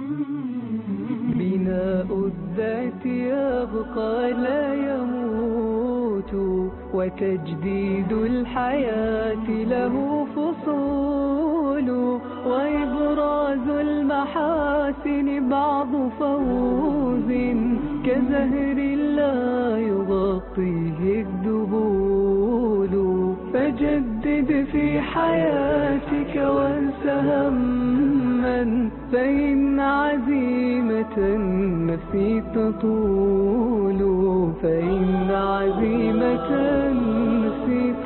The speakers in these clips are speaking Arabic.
بناء الذات يبقى لا يموت، وتجديد الحياة له فصول، وإبراز المحاسن بعض فوز، كزهر لا يغطيه الذبول. فجدد في حياتك وانس همّا، فإن عزيمة النفس تطول، فإن عزيمة النفس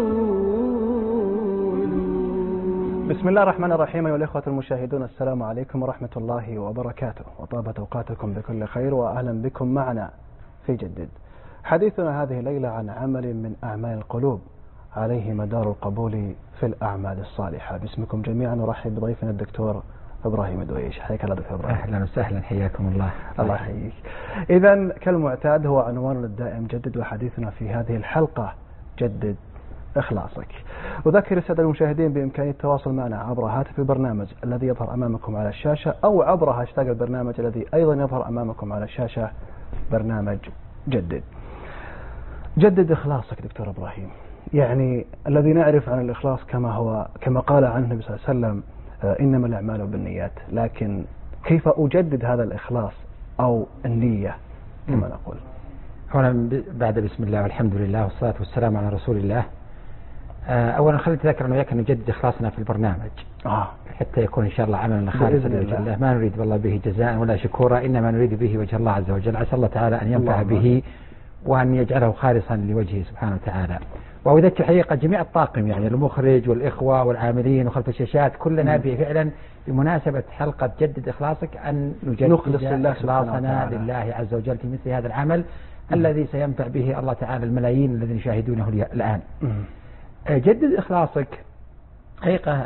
تطول. بسم الله الرحمن الرحيم. أيها الإخوة المشاهدون، السلام عليكم ورحمة الله وبركاته، وطابت أوقاتكم بكل خير، وأهلا بكم معنا في جدد. حديثنا هذه الليلة عن عمل من أعمال القلوب عليه مدار القبول في الأعمال الصالحة. باسمكم جميعا نرحب بضيفنا الدكتور إبراهيم دويش. حياك الله دكتور إبراهيم. أهلا وسهلا، حياكم الله. الله يحييك. إذن كالمعتاد هو عنواننا الدائم جدد، وحديثنا في هذه الحلقة جدد إخلاصك. أذكر السادة المشاهدين بإمكانية التواصل معنا عبر هاتف البرنامج الذي يظهر أمامكم على الشاشة، أو عبر هاشتاج البرنامج الذي أيضا يظهر أمامكم على الشاشة، برنامج جدد. جدد إخلاصك دكتور إبراهيم. يعني الذي نعرف عن الإخلاص كما قال عنه النبي صلى الله عليه وسلم إنما الأعمال بالنيات، لكن كيف أجدد هذا الإخلاص أو النية كما نقول؟ أولا بعد بسم الله والحمد لله والصلاة والسلام على رسول الله. أولا خلينا نتذكر أنه يكن نجدد إخلاصنا في البرنامج حتى يكون إن شاء الله عملنا خالصا لوجه الله، ما نريد والله به جزاء ولا شكورا، إنما نريد به وجه الله عز وجل. عسى الله تعالى أن ينفع به وأن يجعله خالصا لوجهه سبحانه وتعالى. وأودت حقيقة جميع الطاقم، يعني المخرج والإخوة والعاملين وخلف الشاشات، كلنا فعلا بمناسبة حلقة جدد إخلاصك أن نجدد إخلاصنا لله عز وجل في مثل هذا العمل الذي سينفع به الله تعالى الملايين الذين يشاهدونه الآن. جدد إخلاصك حقيقة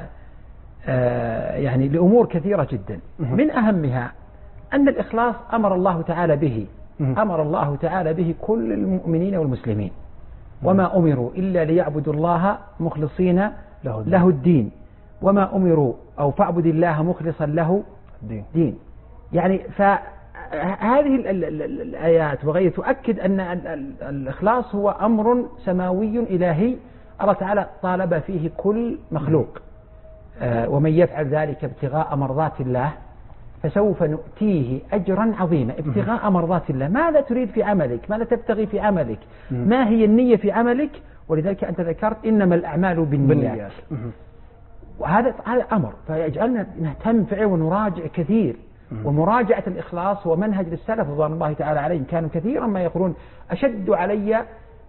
يعني لأمور كثيرة جدا، من أهمها أن الإخلاص أمر الله تعالى به، أمر الله تعالى به كل المؤمنين والمسلمين، وما أمروا إلا ليعبدوا الله مخلصين له الدين، وما أمروا أو فاعبد الله مخلصا له دين. يعني فهذه الآيات وغيرها تؤكد أن الإخلاص هو أمر سماوي إلهي الله تعالى طالب فيه كل مخلوق. ومن يفعل ذلك ابتغاء مرضات الله فسوف نؤتيه أجرا عظيما. ابتغاء مرضات الله، ماذا تريد في عملك؟ ماذا تبتغي في عملك؟ ما هي النية في عملك؟ ولذلك أنت ذكرت إنما الأعمال بالنيات. وهذا أمر فيجعلنا نهتم فعلا ونراجع كثير. ومراجعة الإخلاص هو منهج للسلف رضوان الله تعالى عليهم، كانوا كثيرا ما يقولون أشد علي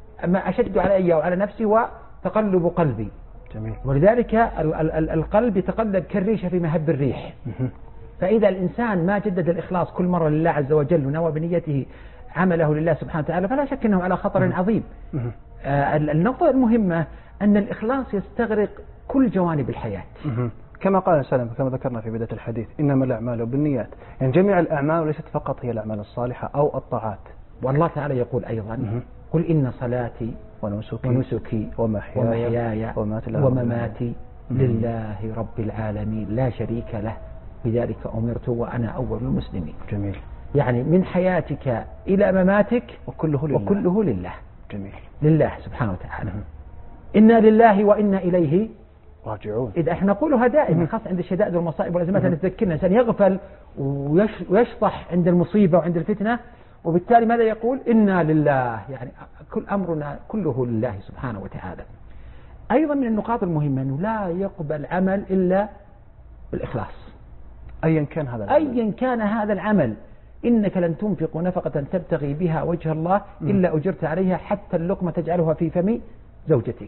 وعلى نفسي وتقلب قلبي. جميل. ولذلك القلب يتقلب كالريشة في مهب الريح. فإذا الإنسان ما جدد الإخلاص كل مرة لله عز وجل ونوى بنيته عمله لله سبحانه وتعالى، فلا شك أنه على خطر عظيم. النقطة المهمة أن الإخلاص يستغرق كل جوانب الحياة. كما قال سلام، كما ذكرنا في بداية الحديث، إنما الأعمال بالنيات، يعني جميع الأعمال ليست فقط هي الأعمال الصالحة أو الطاعات. والله تعالى يقول أيضا قل إن صلاتي ونسكي ومحياي ومماتي لله رب العالمين لا شريك له بذلك أمرت وأنا أول المسلمين. جميل. يعني من حياتك إلى مماتك وكله لله. جميل. لله سبحانه وتعالى. إنا لله وإنا إليه راجعون. إذا احنا نقولها دائما، خاصة عند الشدائد والمصائب والأزمات، أن تذكرنا الإنسان يغفل ويشطح عند المصيبة وعند الفتنة، وبالتالي ماذا يقول؟ إنا لله، يعني كل أمرنا كله لله سبحانه وتعالى. أيضا من النقاط المهمة أنه لا يقبل عمل إلا بالإخلاص، أيا كان هذا العمل. إنك لن تنفق نفقة تبتغي بها وجه الله إلا أجرت عليها، حتى اللقمة تجعلها في فم زوجتك.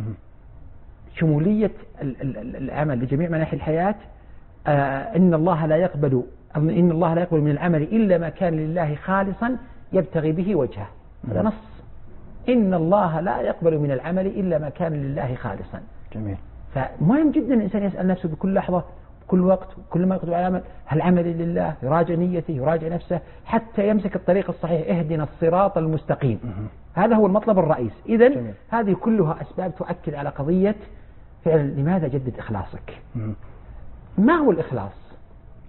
شمولية العمل لجميع مناحي الحياة. إن الله لا يقبل من العمل إلا ما كان لله خالصا يبتغي به وجهه. هذا نص. إن الله لا يقبل من العمل إلا ما كان لله خالصا. جميل. فمهم جدا الإنسان يسأل نفسه بكل لحظة، كل وقت، كل ما يقدر على العمل، هل عملي لله؟ يراجع نيته، يراجع نفسه حتى يمسك الطريق الصحيح. اهدنا الصراط المستقيم. هذا هو المطلب الرئيس. إذن هذه كلها أسباب تؤكد على قضية فعلا لماذا جدد إخلاصك. ما هو الإخلاص؟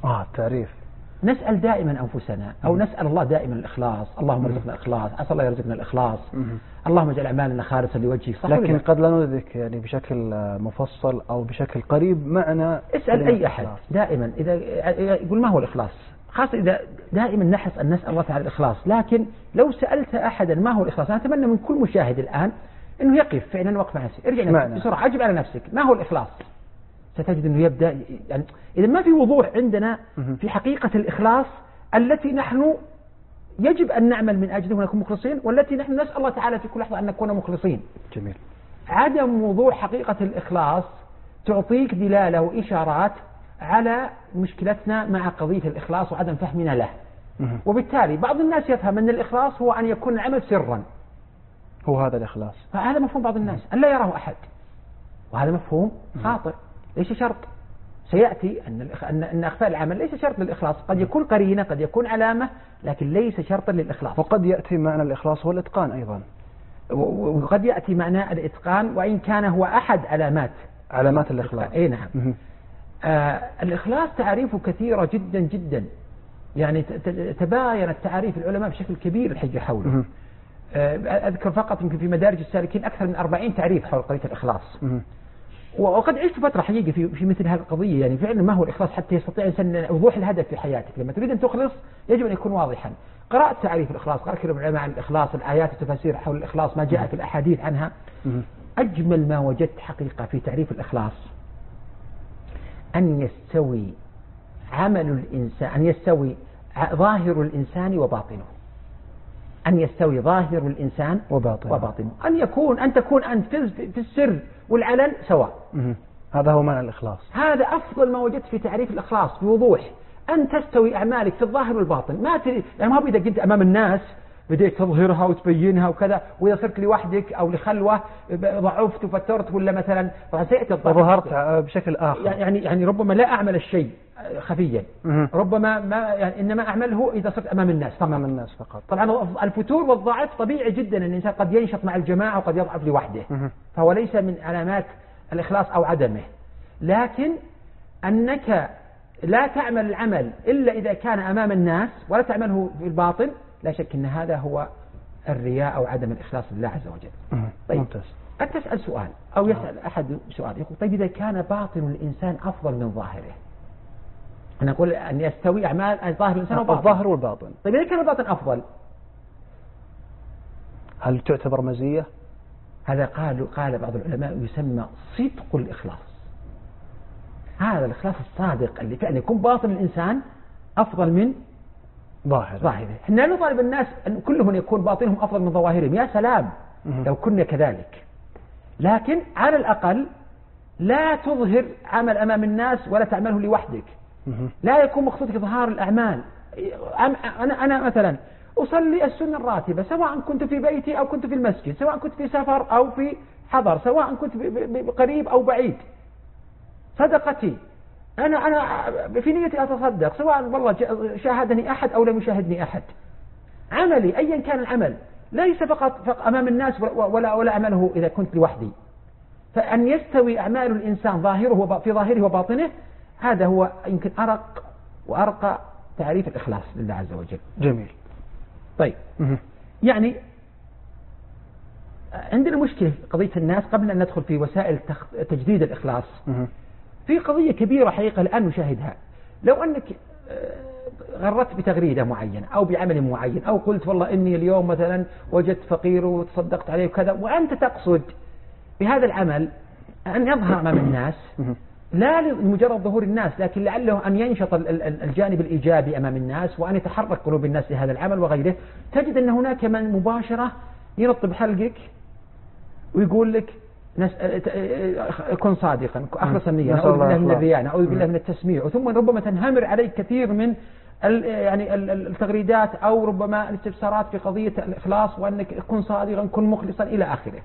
التعريف. نسأل دائما أنفسنا أو نسأل الله دائما الإخلاص. اللهم ارزقنا الإخلاص، أسأل الله يرزقنا الإخلاص. اللهم اجعل أعمالنا خالصا لوجهك. صح؟ لكن قد لا ندرك يعني بشكل مفصل أو بشكل قريب معنى. اسأل أي أحد دائما إذا يقول ما هو الإخلاص، خاصة إذا دائما نحرص أن نسأل الله تعالى الإخلاص. لكن لو سألت أحدا ما هو الإخلاص، أنا أتمنى من كل مشاهد الآن أنه يقف فعلا وقف مع نفسه، ارجع بسرعة أجب على نفسك ما هو الإخلاص. ستجد أنه يبدأ يعني إذا ما في وضوح عندنا في حقيقة الإخلاص التي نحن يجب أن نعمل من أجله ونكون مخلصين، والتي نحن نسأل الله تعالى في كل لحظة أن نكون مخلصين. جميل. عدم وضوح حقيقة الإخلاص تعطيك دلالة وإشارات على مشكلتنا مع قضية الإخلاص وعدم فهمنا له. وبالتالي بعض الناس يفهم أن الإخلاص هو أن يكون العمل سرا. هو هذا الإخلاص. فهذا مفهوم بعض الناس أن لا يراه أحد، وهذا مفهوم خاطئ. ليس شرط. سيأتي أن أخفاء العمل ليس شرط للإخلاص، قد يكون قرينة قد يكون علامة لكن ليس شرطا للإخلاص. وقد يأتي معنى الإخلاص هو الإتقان أيضا، وقد يأتي معنى الإتقان وإن كان هو أحد علامات الإخلاص. أي نعم. الإخلاص تعريفه كثيرة جدا جدا، يعني تباينت تعريف العلماء بشكل كبير الحج حوله. أذكر فقط يمكن في مدارج السالكين أكثر من 40 تعريف حول قضية الإخلاص. وقد عشت فترة حقيقة في مثل هذه القضية، يعني فعلا ما هو الإخلاص حتى يستطيع الإنسان وضوح الهدف في حياتك. لما تريد أن تخلص يجب أن يكون واضحا. قرأت تعريف الإخلاص، قرأت كلام العلماء عن الإخلاص، الآيات والتفاسير حول الإخلاص، ما جاء في الأحاديث عنها. أجمل ما وجدت حقيقة في تعريف الإخلاص أن يستوي عمل الإنسان، أن يستوي ظاهر الإنسان وباطنه، أن يستوي ظاهر الإنسان وباطنه، أن تكون أنت في السر والعلن سواء. هذا هو معنى الإخلاص. هذا أفضل ما وجدت في تعريف الإخلاص بوضوح، أن تستوي أعمالك في الظاهر والباطن. يعني ما إذا كنت أمام الناس بديت تظهرها وتبينها وكذا، وإذا صرت لوحدك أو لخلوة ضعفت وفترت ولا مثلا سيأتي وظهرت بشكل آخر. يعني ربما لا أعمل الشيء خفيا، ربما ما يعني إنما أعمله إذا صرت أمام الناس فقط. أمام الناس فقط. طبعا الفتور والضعف طبيعي جدا أن الإنسان قد ينشط مع الجماعة وقد يضعف لوحده، فهو ليس من علامات الإخلاص أو عدمه. لكن أنك لا تعمل العمل إلا إذا كان أمام الناس ولا تعمله في الباطن، لا شك أن هذا هو الرياء أو عدم الإخلاص لله عز وجل. طيب ممتاز. أن تسأل سؤال أو يسأل أحد سؤال يقول طيب إذا كان باطن الإنسان أفضل من ظاهره، أنا أقول أن يستوي أعمال ظاهر الإنسان وباطن. الظاهر والباطن. طيب إذا كان الباطن أفضل هل تعتبر مزية؟ هذا قال بعض العلماء يسمى صدق الإخلاص. هذا الإخلاص الصادق اللي فعلا يكون باطن الإنسان أفضل من ظاهره. احنا نطالب الناس أن كلهم يكون باطنهم أفضل من ظواهرهم، يا سلام لو كنا كذلك. لكن على الأقل لا تظهر عمل أمام الناس ولا تعمله لوحدك. لا يكون مقصودك إظهار الأعمال. أنا مثلا أصلي السنة الراتبة سواء كنت في بيتي أو كنت في المسجد، سواء كنت في سفر أو في حضر، سواء كنت قريب أو بعيد. صدقتي أنا في نيتي أتصدق سواء والله شاهدني أحد أو لم يشاهدني أحد. عملي أيا كان العمل ليس فقط أمام الناس ولا أعمله إذا كنت لوحدي. فأن يستوي أعمال الإنسان في ظاهره وباطنه، هذا هو يمكن أرق وأرقى تعريف الإخلاص لله عز وجل. جميل. طيب يعني عندنا مشكلة قضية الناس قبل أن ندخل في وسائل تجديد الإخلاص. في قضية كبيرة حقيقة الآن نشاهدها. لو أنك غردت بتغريدة معينة أو بعمل معين أو قلت والله إني اليوم مثلا وجدت فقير وتصدقت عليه وكذا، وأنت تقصد بهذا العمل أن يظهر أمام الناس لا لمجرد ظهور الناس، لكن لعله أن ينشط الجانب الإيجابي أمام الناس وأن يتحرك قلوب الناس لهذا العمل وغيره، تجد أن هناك من مباشرة يرطب حلقك ويقول لك كن صادقا، أخلص النية، نعوذ بالله من الرياء، نعوذ بالله من التسميع، ثم ربما تنهمر عليك كثير من يعني التغريدات أو ربما الاستفسارات في قضية الإخلاص، وأنك كن صادقا كن مخلصا إلى آخره.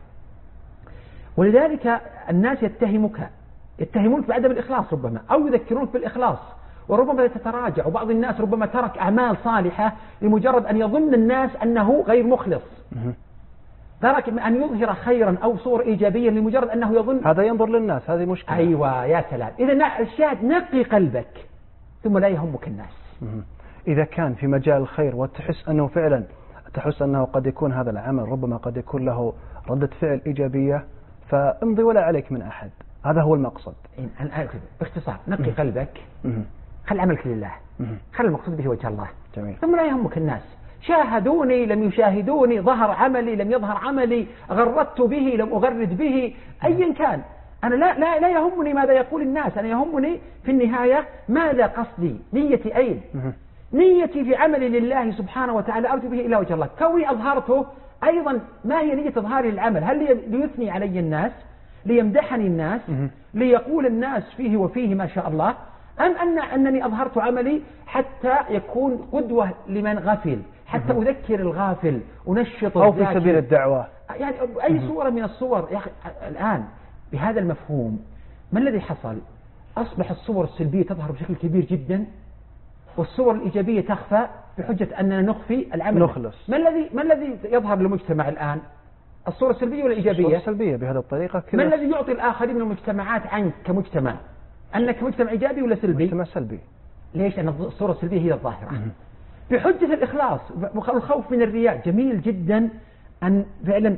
ولذلك الناس يتهمونك بعدم الإخلاص ربما، أو يذكرونك بالإخلاص، وربما تتراجع. وبعض الناس ربما ترك أعمال صالحة لمجرد أن يظن الناس أنه غير مخلص، ترك أن يظهر خيرا أو صور إيجابية لمجرد أنه يظن هذا ينظر للناس. هذه مشكلة. أيوة يا سلام. إذا الشاهد نقي قلبك ثم لا يهمك الناس. إذا كان في مجال الخير وتحس أنه فعلا أنه قد يكون هذا العمل ربما قد يكون له ردة فعل إيجابية فامضي ولا عليك من أحد، هذا هو المقصد. باختصار نقي قلبك، خل عملك لله، خل المقصود به وجه الله. جميل. ثم لا يهمك الناس، شاهدوني لم يشاهدوني، ظهر عملي لم يظهر عملي، غردت به لم أغرد به، أيا كان أنا لا يهمني ماذا يقول الناس، أنا يهمني في النهاية ماذا قصدي، نيتي أين؟ نيتي في عملي لله سبحانه وتعالى أرجو به إلى وجه الله. كوني أظهرته أيضا ما هي نية إظهاري للعمل؟ هل ليثني علي الناس، ليمدحني الناس، ليقول الناس فيه وفيه ما شاء الله، أم أنني أظهرت عملي حتى يكون قدوة لمن غفل، حتى أذكر الغافل، أنشط أو في سبيل الدعوة، يعني أي صورة من الصور. يا أخي الآن بهذا المفهوم ما الذي حصل؟ أصبح الصور السلبية تظهر بشكل كبير جدا، والصور الإيجابية تخفى بحجة أننا نخفي العمل. نخلص. ما الذي يظهر للمجتمع الآن؟ الصورة السلبية ولا الإيجابية؟ الصورة السلبية بهذه الطريقة. ما الذي يعطي الآخرين من المجتمعات عنك كمجتمع؟ أنك مجتمع إيجابي ولا سلبي؟ مجتمع سلبي. ليش؟ أن الصورة السلبية هي الظاهرة. بحجة الإخلاص والخوف من الرياء. جميل جدا أن فعلا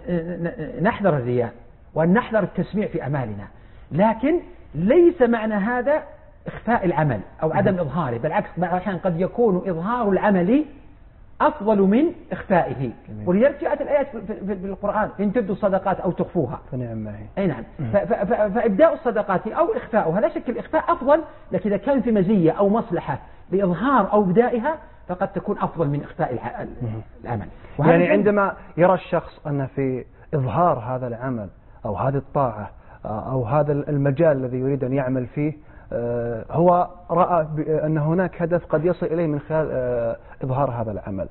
نحذر الرياء وأن نحذر التسميع في أمالنا، لكن ليس معنى هذا إخفاء العمل أو عدم إظهاره، بالعكس بعض الأحيان قد يكون إظهار العمل أفضل من إخفائه. ولذلك جاءت الآيات في القرآن إن تبدوا الصدقات أو تخفوها فنعم ما هي. أي نعم. فإبداء الصدقات أو إخفاؤها لا شك الإخفاء أفضل، لكن إذا كان في مزية أو مصلحة لإظهار أو إبدائها فقد تكون أفضل من إخفاء العمل. يعني عندما يرى الشخص أن في إظهار هذا العمل أو هذه الطاعة أو هذا المجال الذي يريد أن يعمل فيه هو رأى أن هناك هدف قد يصل إليه من خلال إظهار هذا العمل،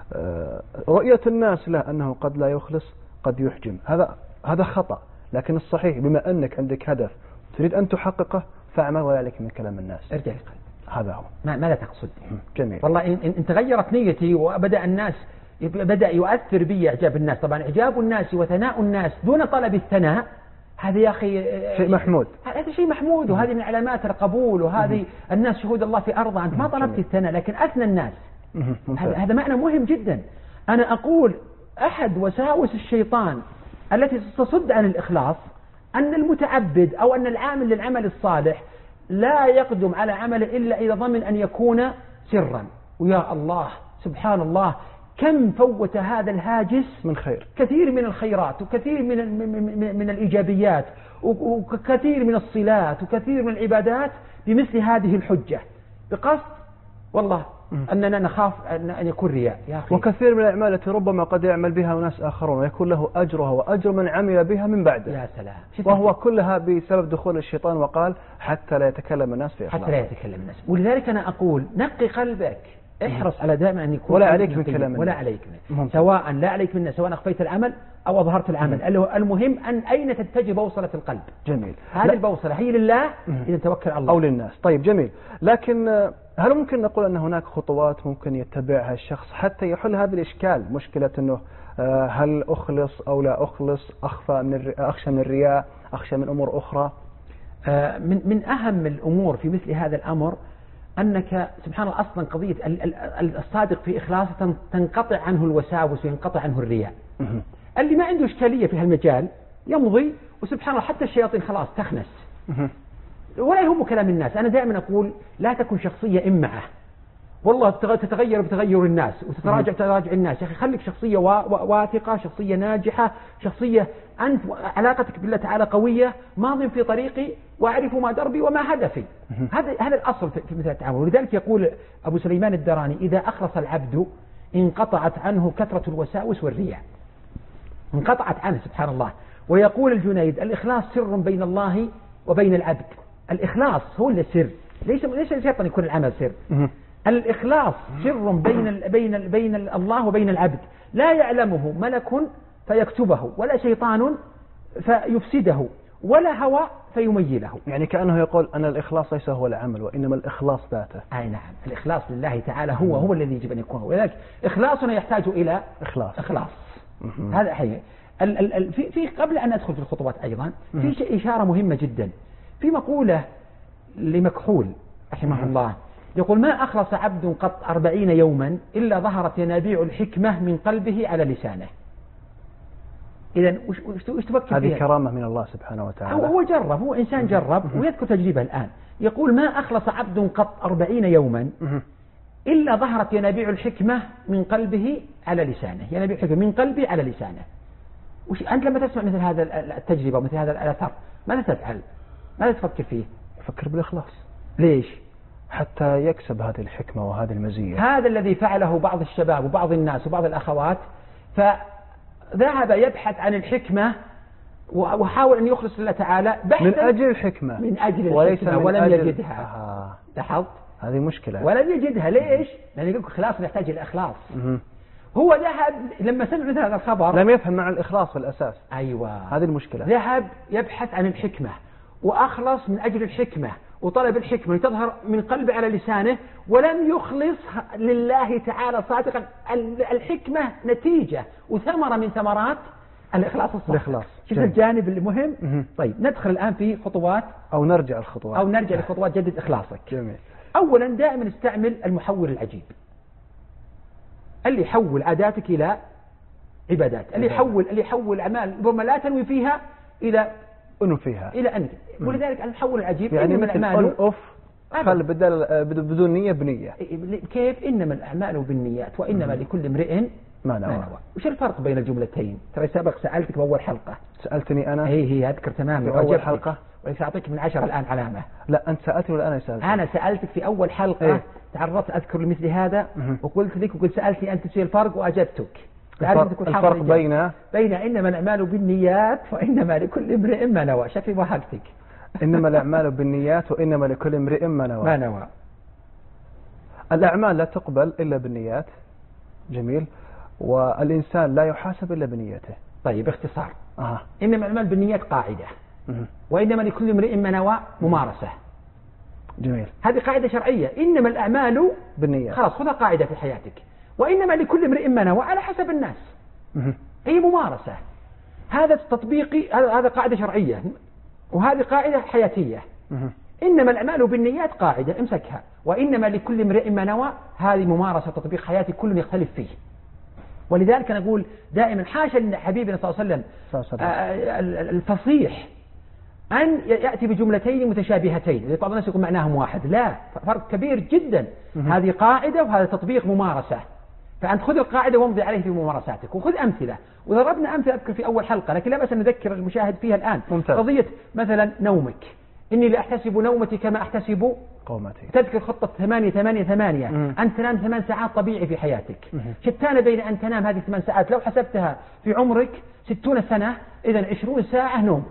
رؤية الناس له أنه قد لا يخلص قد يحجم، هذا خطأ. لكن الصحيح بما أنك عندك هدف تريد أن تحققه فاعمل ولا عليك من كلام الناس. ارجع لقلبك. هذا هو. ماذا تقصد؟ جميل. والله إن تغيرت نيتي وبدأ الناس بدأ يؤثر بي إعجاب الناس. طبعا إعجاب الناس وثناء الناس دون طلب الثناء هذا يا أخي شيء محمود. هذا شيء محمود، وهذه من علامات القبول، وهذه الناس شهود الله في أرضه. أنت ما طلبت الثناء لكن أثنى الناس. هذا معنى مهم جدا. أنا أقول أحد وساوس الشيطان التي تصد عن الإخلاص أن المتعبد أو أن العامل للعمل الصالح لا يقدم على عمله إلا إذا ضمن أن يكون سرا. ويا الله سبحان الله كم فوت هذا الهاجس من خير، كثير من الخيرات وكثير من الإيجابيات وكثير من الصلات وكثير من العبادات بمثل هذه الحجة، بقصد والله أننا نخاف أن يكون رياء يا أخي. وكثير من الأعمال التي ربما قد يعمل بها ناس آخرون ويكون له أجرها وأجر من عمل بها من بعده. يا سلام. وهو كلها بسبب دخول الشيطان، وقال حتى لا يتكلم الناس في إخلاص. حتى لا يتكلم الناس. ولذلك أنا أقول نقي قلبك، احرص على دائما أن يكون ولا عليك من كلام ولا عليك منه. سواء لا عليك منه، سواء أخفيت العمل أو أظهرت العمل. المهم أن أين تتجه بوصلة القلب. جميل. هذه البوصلة هي لله إذا توكل على الله أو للناس. طيب جميل. لكن هل ممكن نقول أن هناك خطوات ممكن يتبعها الشخص حتى يحل هذا الإشكال، مشكلة أنه هل أخلص أو لا أخلص، أخشى من الرياء، أخشى من أمور أخرى؟ من أهم الأمور في مثل هذا الأمر أنك سبحان الله أصلا قضية الصادق في إخلاصه تنقطع عنه الوساوس وينقطع عنه الرياء. اللي ما عنده إشكالية في هالمجال يمضي، وسبحان الله حتى الشياطين خلاص تخنس ولا يهم كلام الناس. أنا دائما أقول لا تكن شخصية إمعة، والله تتغير بتغير الناس وتتراجع بتراجع الناس. يا أخي خليك شخصية واثقة، شخصية ناجحة، شخصية أنت علاقتك بالله تعالى قوية، ماض في طريقي وأعرف ما دربي وما هدفي. هذا الأصل في مثل التعامل. ولذلك يقول أبو سليمان الدراني إذا أخلص العبد انقطعت عنه كثرة الوساوس والرياء، انقطعت عنه سبحان الله. ويقول الجنيد الإخلاص سر بين الله وبين العبد. الإخلاص هو السر، ليس شرطا يكون العمل سر. الإخلاص سر بين الله وبين العبد، لا يعلمه ملك فيكتبه، ولا شيطان فيفسده، ولا هوى فيميله. يعني كأنه يقول أن الإخلاص ليس هو العمل وإنما الإخلاص ذاته. أي نعم، الإخلاص لله تعالى هو الذي يجب أن يكون. ولذلك إخلاصنا يحتاج إلى إخلاص. هذا حقيقي. في قبل أن أدخل في الخطوات أيضا في إشارة مهمة جدا. في مقولة لمكحول رحمه الله يقول: ما أخلص عبد قط 40 يوما إلا ظهرت ينابيع الحكمة من قلبه على لسانه. إذا وش تفكر هذه فيها؟ كرامة من الله سبحانه وتعالى. هو جرب، هو إنسان جرب ويذكر تجربة الآن. يقول: ما أخلص عبد قط 40 يوما إلا ظهرت ينابيع الحكمة من قلبه على لسانه. ينابيع الحكمة من قلبه على لسانه. أنت لما تسمع مثل هذا التجربة ومثل هذا الأثر ماذا تفعل؟ ماذا تفكر فيه؟ فكر بالإخلاص. ليش؟ حتى يكسب هذه الحكمة وهذه المزية. هذا الذي فعله بعض الشباب وبعض الناس وبعض الأخوات، فذهب يبحث عن الحكمة وحاول أن يخلص لله تعالى من أجل الحكمة، من أجل الحكمة ولم يجدها. لاحظت؟ هذه مشكلة. ولم يجدها. ليش؟ لأن يقول خلاص نحتاج إلى إخلاص. هو ذهب لما سمع مثل هذا الخبر لم يفهم معنى الإخلاص في الأساس. أيوة، هذه المشكلة. ذهب يبحث عن الحكمة وأخلص من أجل الحكمة وطلب الحكمة لتظهر من قلبه على لسانه، ولم يخلص لله تعالى صادقا. الحكمة نتيجة وثمرة من ثمرات الإخلاص الصادق. شوف الجانب المهم. طيب ندخل الآن في خطوات أو نرجع الخطوات أو نرجع لخطوات جدد إخلاصك. جميل. أولا دائما استعمل المحول العجيب اللي يحول عاداتك إلى عبادات، اللي يحول أعمال ربما لا تنوي فيها إلى أنت. ولذلك المحول العجيب يعني إنما الأعمال خل بدون نية بنية. كيف؟ إنما الأعمال بالنيات وإنما لكل امرئ ما نوى. وش الفرق بين الجملتين؟ ترى سبق سألتك بأول حلقة. سألتني أنا؟ هي أذكر تماما في أول حلقة. وسأعطيك من 10 الآن علامة. لا أنت سألتني ولا أنا سألتك؟ أنا سألتك في أول حلقة. تعرضت أذكر لمثل هذا وقلت لك وقلت سألتني أنت شيء الفرق وأجبتك. الفرق بين إنما الأعمال بالنيات وإنما لكل امرئ ما نوى. شكلي وهقتك. إنما الأعمال بالنيات وإنما لكل امرئ ما نوى. الأعمال لا تقبل إلا بالنيات. جميل. والإنسان لا يحاسب إلا بنيته. طيب باختصار إنما الأعمال بالنيات قاعدة وإنما لكل امرئ ما نوى ممارسة. جميل. هذه قاعدة شرعية. إنما الأعمال بالنيات. خلاص خذها قاعدة في حياتك. وإنما لكل امرئ ما نوى على حسب الناس. هي ممارسة. هذا تطبيقي. هذا قاعدة شرعية وهذه قاعدة حياتية. إنما الأعمال بالنيات قاعدة امسكها. وإنما لكل امرئ ما نوى هذه ممارسة تطبيق حياتي كل يختلف فيه. ولذلك نقول دائما حاشا لحبيبنا صلى الله عليه وسلم الفصيح أن يأتي بجملتين متشابهتين. بعض الناس يقول معناهم واحد. لا، فرق كبير جدا. هذه قاعدة وهذا تطبيق ممارسة. فأنت خذ القاعدة وامضي عليه في ممارساتك وخذ أمثلة. وضربنا أمثلة أذكر في أول حلقة لكن لا بأس أن نذكر المشاهد فيها الآن. ممتاز. قضية مثلا نومك. إني لا أحتسب نومتي كما أحتسب قومتي. تذكر خطة 8-8-8. أن تنام 8 ساعات طبيعي في حياتك. شتان بين أن تنام هذه 8 ساعات لو حسبتها في عمرك 60 سنة إذن 20 ساعة نوم.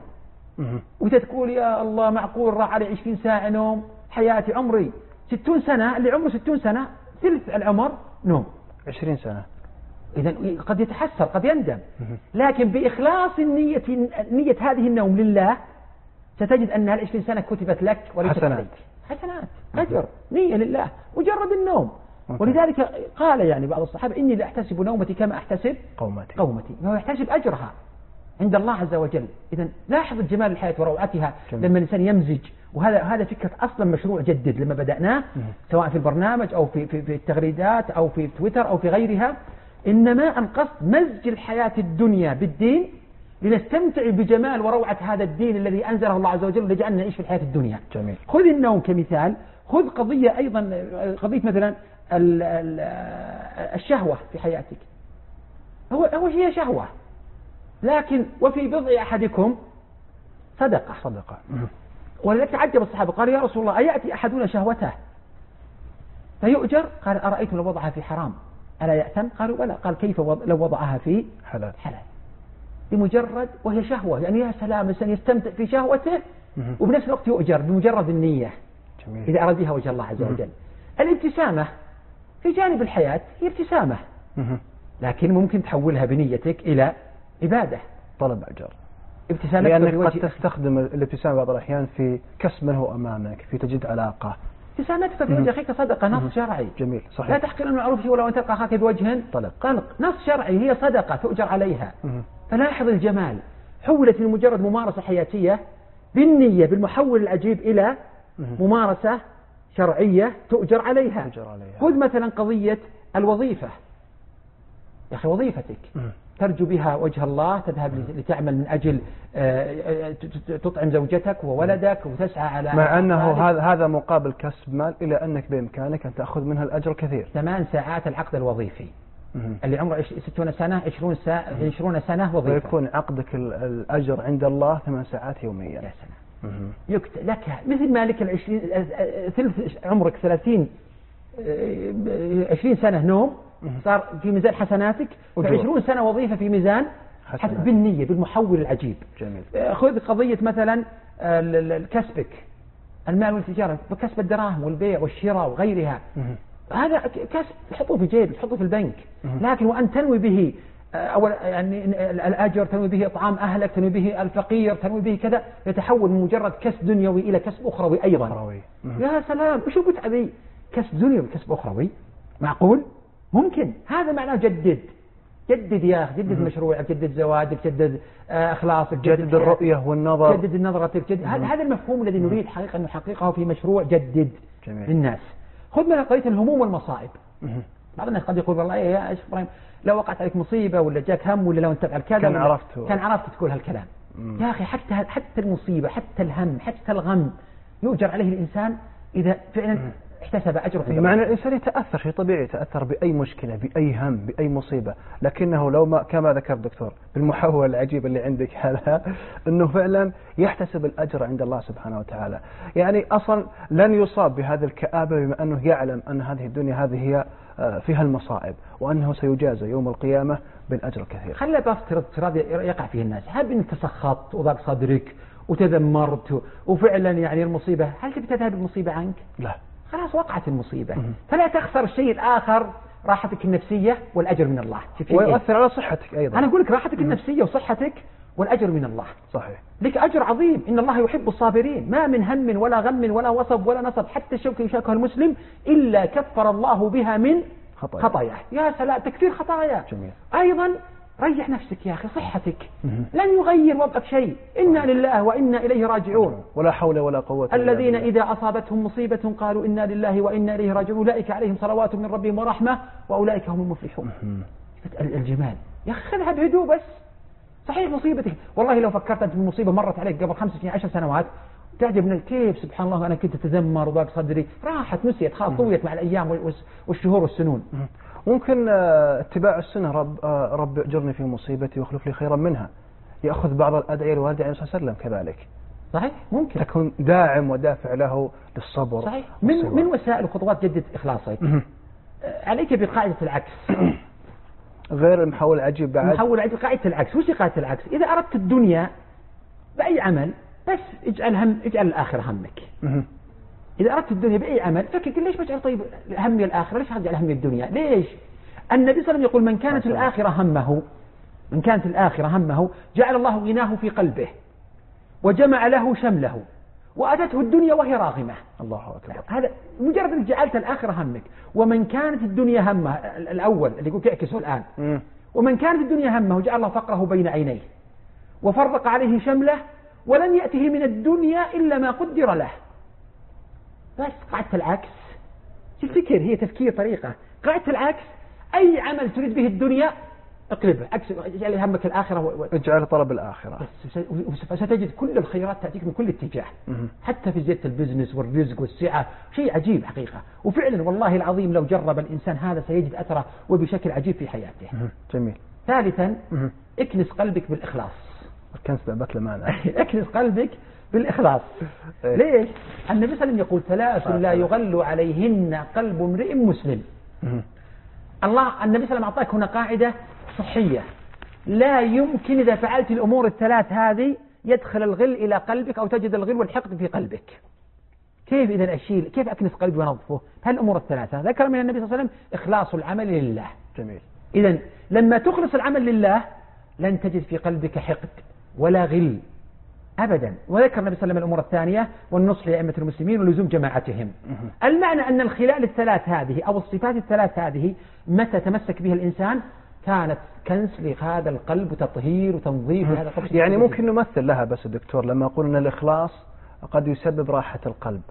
وتقول يا الله معقول راح علي 20 ساعة نوم؟ حياتي عمري 60 سنة. اللي عمره 60 سنة ثلث العمر نوم. 20 سنة. إذن قد يتحسر قد يندم. لكن بإخلاص نية هذه النوم لله ستجد أن 20 سنة كتبت لك وليست عليك. حسنات أجر نية لله مجرد النوم. ولذلك قال يعني بعض الصحابة إني لا أحتسب نومتي كما أحتسب قومتي. هو يحتسب أجرها عند الله عز وجل. إذن لاحظ جمال الحياة وروعتها لما الإنسان يمزج. وهذا فكرة أصلا مشروع جدد لما بدأناه سواء في البرنامج أو في التغريدات أو في تويتر أو في غيرها. إنما القصد مزج الحياة الدنيا بالدين لنستمتع بجمال وروعة هذا الدين الذي أنزله الله عز وجل لجعلنا نعيش في الحياة الدنيا. جميل. خذ النوم كمثال. خذ قضية أيضا قضية مثلا الشهوة في حياتك. هي شهوة لكن وفي بضع أحدكم صدقة. ولذلك تعجب الصحابة قالوا يا رسول الله أيأتي أحدنا شهوته فيؤجر؟ قال أرأيتم لو وضعها في حرام ألا يأثم؟ قالوا بلى. قال كيف لو وضعها في حلال؟ بمجرد وهي شهوة يعني يا سلام الإنسان يستمتع في شهوته وبنفس الوقت يؤجر بمجرد النية. جميل. إذا أراد بها وجه الله عز وجل. الابتسامة في جانب الحياة هي ابتسامة لكن ممكن تحولها بنيتك إلى عبادة طلب أجر. ابتسامة لأنك قد تستخدم الابتسامة بعض الأحيان في كسب من هو أمامك في تجد علاقة. ابتسامتك في وجه أخيك صدقة نص شرعي. جميل. صحيح. لا تحقر المعروف ولو أن تلقى أخاك بوجه طلق. نص شرعي هي صدقة تؤجر عليها. فلاحظ الجمال. حولت من مجرد ممارسة حياتية بالنية بالمحول العجيب إلى ممارسة شرعية تؤجر عليها. خذ مثلا قضية الوظيفة، يا أخي وظيفتك ترجو بها وجه الله، تذهب لتعمل من أجل تطعم زوجتك وولدك وتسعى على، مع أنه هذا مقابل كسب مال، إلى أنك بإمكانك أن تأخذ منها الأجر كثير. 8 ساعات العقد الوظيفي اللي عمره 60 سنة 20 سنة وظيفة، ويكون عقدك الأجر عند الله 8 ساعات يوميا. يا سلام. يكتب لك مثل ما لك 20 ثلث عمرك 20 سنة نوم صار في ميزان حسناتك، و20 سنة وظيفة في ميزان بالنية بالمحول العجيب. جميل. خذ قضية مثلا كسبك المال والتجارة، بكسب الدراهم والبيع والشراء وغيرها، هذا كسب تحطه في جيب تحطه في البنك، لكن وأن تنوي به أول يعني الأجر، تنوي به إطعام أهلك، تنوي به الفقير، تنوي به كذا، يتحول من مجرد كسب دنيوي إلى كسب أخروي أيضا. يا سلام، وشو بتعبي كسب دنيوي كسب أخروي؟ معقول؟ ممكن. هذا معناه جدد يا أخي، جدد مشروعك، جدد زواجك، جدد أخلاصك، جدد الرؤية والنظر، جدد نظرتك، هذا المفهوم الذي نريد حقيقة أن نحققه في مشروع جدد للناس. خذ من قضية الهموم والمصائب. بعض الناس قد يقول والله يا شيخ إبراهيم لو وقعت عليك مصيبة ولا جاك هم ولا لو انت تفعل كذا كان عرفت تقول هالكلام. يا أخي حتى المصيبة حتى الهم حتى الغم يؤجر عليه الإنسان إذا فعلا احتسب أجره. معنى الإنسان يتأثر، شيء طبيعي يتأثر بأي مشكلة بأي هم بأي مصيبة، لكنه لو ما كما ذكر الدكتور بالمحاولة العجيبة اللي عندك هذا أنه فعلا يحتسب الأجر عند الله سبحانه وتعالى، يعني أصلا لن يصاب بهذه الكآبة بما أنه يعلم أن هذه الدنيا هذه هي فيها المصائب، وأنه سيجازى يوم القيامة بالأجر الكثير. خلنا بافتراض يقع فيه الناس، هل أنت تسخطت وضاق صدرك وتذمرت وفعلا يعني المصيبة، هل تبي تذهب المصيبة عنك؟ لا، خلاص وقعت المصيبة. فلا تخسر الشيء الآخر، راحتك النفسية والأجر من الله، ويؤثر على صحتك أيضا. أنا أقول لك راحتك النفسية وصحتك والأجر من الله. صحيح. لك أجر عظيم، إن الله يحب الصابرين، ما من هم ولا غم ولا وصب ولا نصب حتى الشوك يشاكه المسلم إلا كفر الله بها من خطاياه. يا سلام، تكفير خطايا. جميل. أيضا ريح نفسك يا أخي، صحتك لن يغير وضعك شيء، إنا لله وإنا إليه راجعون، ولا حول ولا قوة. الذين إذا أصابتهم مصيبة قالوا إنا لله وإنا إليه راجعون أولئك عليهم صلوات من ربهم ورحمة وأولئك هم المفلحون. الجمال يا أخي، خذها بهدوء بس. صحيح مصيبتك، والله لو فكرت أنت بمصيبة مرت عليك قبل 5 سنين 10 سنوات تعجب من كيف سبحان الله أنا كنت أتذمر وضاق صدري، راحت نسيت خلاص، طويت مع الأيام والشهور والسنون. ممكن اتباع السنة، رب اجرني في مصيبتي واخلف لي خيرا منها، يأخذ بعض الأدعية الواردة عن صلى الله عليه وسلم كذلك. صحيح، ممكن تكون داعم ودافع له للصبر. صحيح. من وسائل وخطوات جدد إخلاصك عليك بقاعدة العكس. غير المحول العجيب بعد. المحول العجيب قاعدة العكس. وش قاعدة العكس؟ إذا أردت الدنيا بأي عمل بس اجعل الآخرة همك. إذا أردت الدنيا بأي عمل فكر ليش بجعل طيب همي الآخرة، ليش أجعل همي الدنيا؟ ليش؟ النبي صلى الله عليه وسلم يقول من كانت الآخرة همه جعل الله غناه في قلبه وجمع له شمله وأتته الدنيا وهي راغمة. الله أكبر. هذا مجرد أنك جعلت الآخرة همك. ومن كانت الدنيا همه، الأول اللي يقول تعكسه الآن، ومن كانت الدنيا همه جعل الله فقره بين عينيه وفرق عليه شمله ولن يأته من الدنيا إلا ما قدر له. بس قاعدة العكس، الفكر هي تفكير طريقة. قاعدة العكس، أي عمل تريد به الدنيا اقلبه عكس، اجعل همك الآخرة اجعل طلب الآخرة، ستجد كل الخيرات تأتيك من كل اتجاه، حتى في زيادة البزنس والرزق والسعة. شيء عجيب حقيقة، وفعلا والله العظيم لو جرب الإنسان هذا سيجد أثره وبشكل عجيب في حياته. جميل. ثالثا اكنس قلبك بالإخلاص. الكنس بعبك لمعنى. اكنس قلبك بالإخلاص. ليش؟ النبي صلى الله عليه وسلم يقول 3 لا يغل عليهن قلب امرئ مسلم. النبي صلى الله عليه وسلم أعطاك هنا قاعدة صحية، لا يمكن إذا فعلت الأمور ال3 هذه يدخل الغل إلى قلبك أو تجد الغل والحقد في قلبك. كيف إذا كيف أكنس قلبي ونظفه؟ هالأمور ال3 ذكر من النبي صلى الله عليه وسلم إخلاص العمل لله. جميل. إذا لما تخلص العمل لله لن تجد في قلبك حقد ولا غل أبدا. وذكر النبي صلى الله عليه وسلم الأمور الثانية والنصح لأئمة المسلمين ولزوم جماعتهم. المعنى أن الخلال ال3 هذه أو الصفات ال3 هذه متى تمسك بها الإنسان كانت كنس لهذا القلب وتطهير وتنظيف لهذا القلب. يعني ممكن نمثل لها بس دكتور لما قلنا الإخلاص قد يسبب راحة القلب،